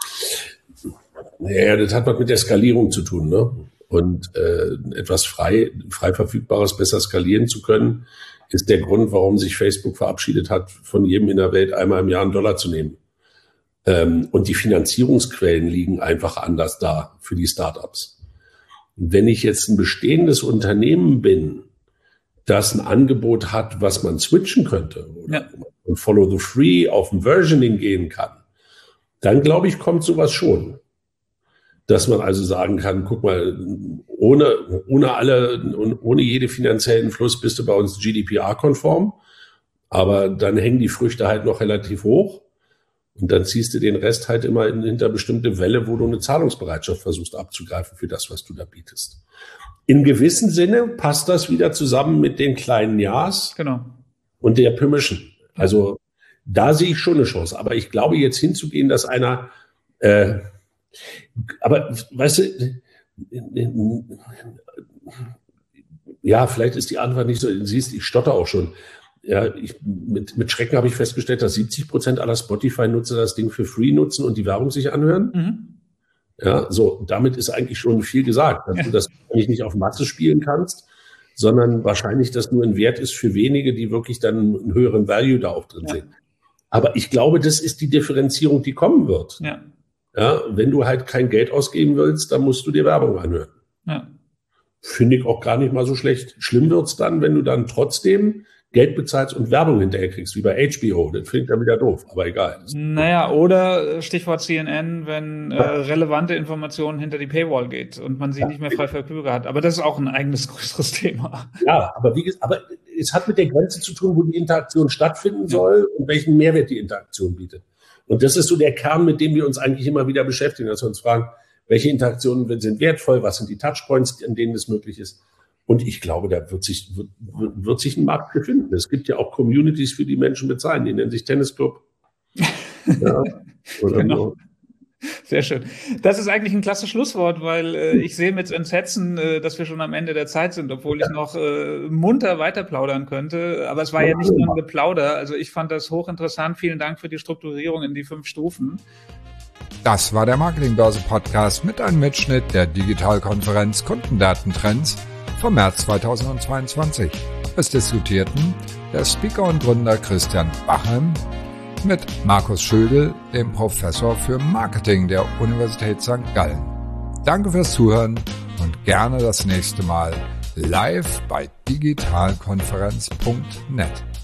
Speaker 2: Naja, das hat was mit der Skalierung zu tun, ne? Und äh, etwas frei, frei verfügbares besser skalieren zu können, ist der Grund, warum sich Facebook verabschiedet hat, von jedem in der Welt einmal im Jahr einen Dollar zu nehmen. Ähm, und die Finanzierungsquellen liegen einfach anders da für die Startups. Wenn ich jetzt ein bestehendes Unternehmen bin, das ein Angebot hat, was man switchen könnte oder ja. und Follow the Free auf ein Versioning gehen kann, dann glaube ich, kommt sowas schon. Dass man also sagen kann, guck mal, ohne, ohne alle, ohne jede finanziellen Fluss bist du bei uns G D P R-konform, aber dann hängen die Früchte halt noch relativ hoch. Und dann ziehst du den Rest halt immer in, hinter bestimmte Welle, wo du eine Zahlungsbereitschaft versuchst abzugreifen für das, was du da bietest. In gewissem Sinne passt das wieder zusammen mit den kleinen Ja's
Speaker 3: genau.
Speaker 2: und der Permission. Also da sehe ich schon eine Chance. Aber ich glaube, jetzt hinzugehen, dass einer, äh, aber weißt du, ja, vielleicht ist die Antwort nicht so, du siehst, ich stotter auch schon. Ja, ich, mit, mit Schrecken habe ich festgestellt, dass siebzig Prozent aller Spotify-Nutzer das Ding für free nutzen und die Werbung sich anhören. Mhm. Ja, so, damit ist eigentlich schon viel gesagt, dass ja. du das nicht auf Masse spielen kannst, sondern wahrscheinlich das nur ein Wert ist für wenige, die wirklich dann einen höheren Value da auch drin ja. sehen. Aber ich glaube, das ist die Differenzierung, die kommen wird.
Speaker 3: Ja.
Speaker 2: Ja, wenn du halt kein Geld ausgeben willst, dann musst du dir Werbung anhören.
Speaker 3: Ja.
Speaker 2: Finde ich auch gar nicht mal so schlecht. Schlimm wird's dann, wenn du dann trotzdem Geld bezahlst und Werbung hinterher kriegst, wie bei H B O. Das klingt ja wieder doof, aber egal.
Speaker 3: Naja, oder Stichwort C N N, wenn äh, relevante Informationen hinter die Paywall geht und man sie ja. nicht mehr frei verfügbar hat. Aber das ist auch ein eigenes größeres Thema.
Speaker 2: Ja, aber wie gesagt, aber es hat mit der Grenze zu tun, wo die Interaktion stattfinden soll ja. und welchen Mehrwert die Interaktion bietet. Und das ist so der Kern, mit dem wir uns eigentlich immer wieder beschäftigen, dass wir uns fragen, welche Interaktionen sind wertvoll, was sind die Touchpoints, an denen es möglich ist. Und ich glaube, da wird sich, wird, wird sich ein Markt befinden. Es gibt ja auch Communities, für die Menschen bezahlen. Die nennen sich Tennisclub. Ja, oder
Speaker 3: genau.
Speaker 2: so.
Speaker 3: Sehr schön. Das ist eigentlich ein klasse Schlusswort, weil äh, ich sehe mit Entsetzen, äh, dass wir schon am Ende der Zeit sind, obwohl ich noch äh, munter weiter plaudern könnte. Aber es war ja nicht nur ein Geplauder. Also ich fand das hochinteressant. Vielen Dank für die Strukturierung in die fünf Stufen.
Speaker 1: Das war der Marketingbörse-Podcast mit einem Mitschnitt der Digitalkonferenz Kundendatentrends vom März zweitausendzweiundzwanzig. Es diskutierten der Speaker und Gründer Christian Bachem mit Markus Schödel, dem Professor für Marketing der Universität Sankt Gallen. Danke fürs Zuhören und gerne das nächste Mal live bei digitalkonferenz punkt net.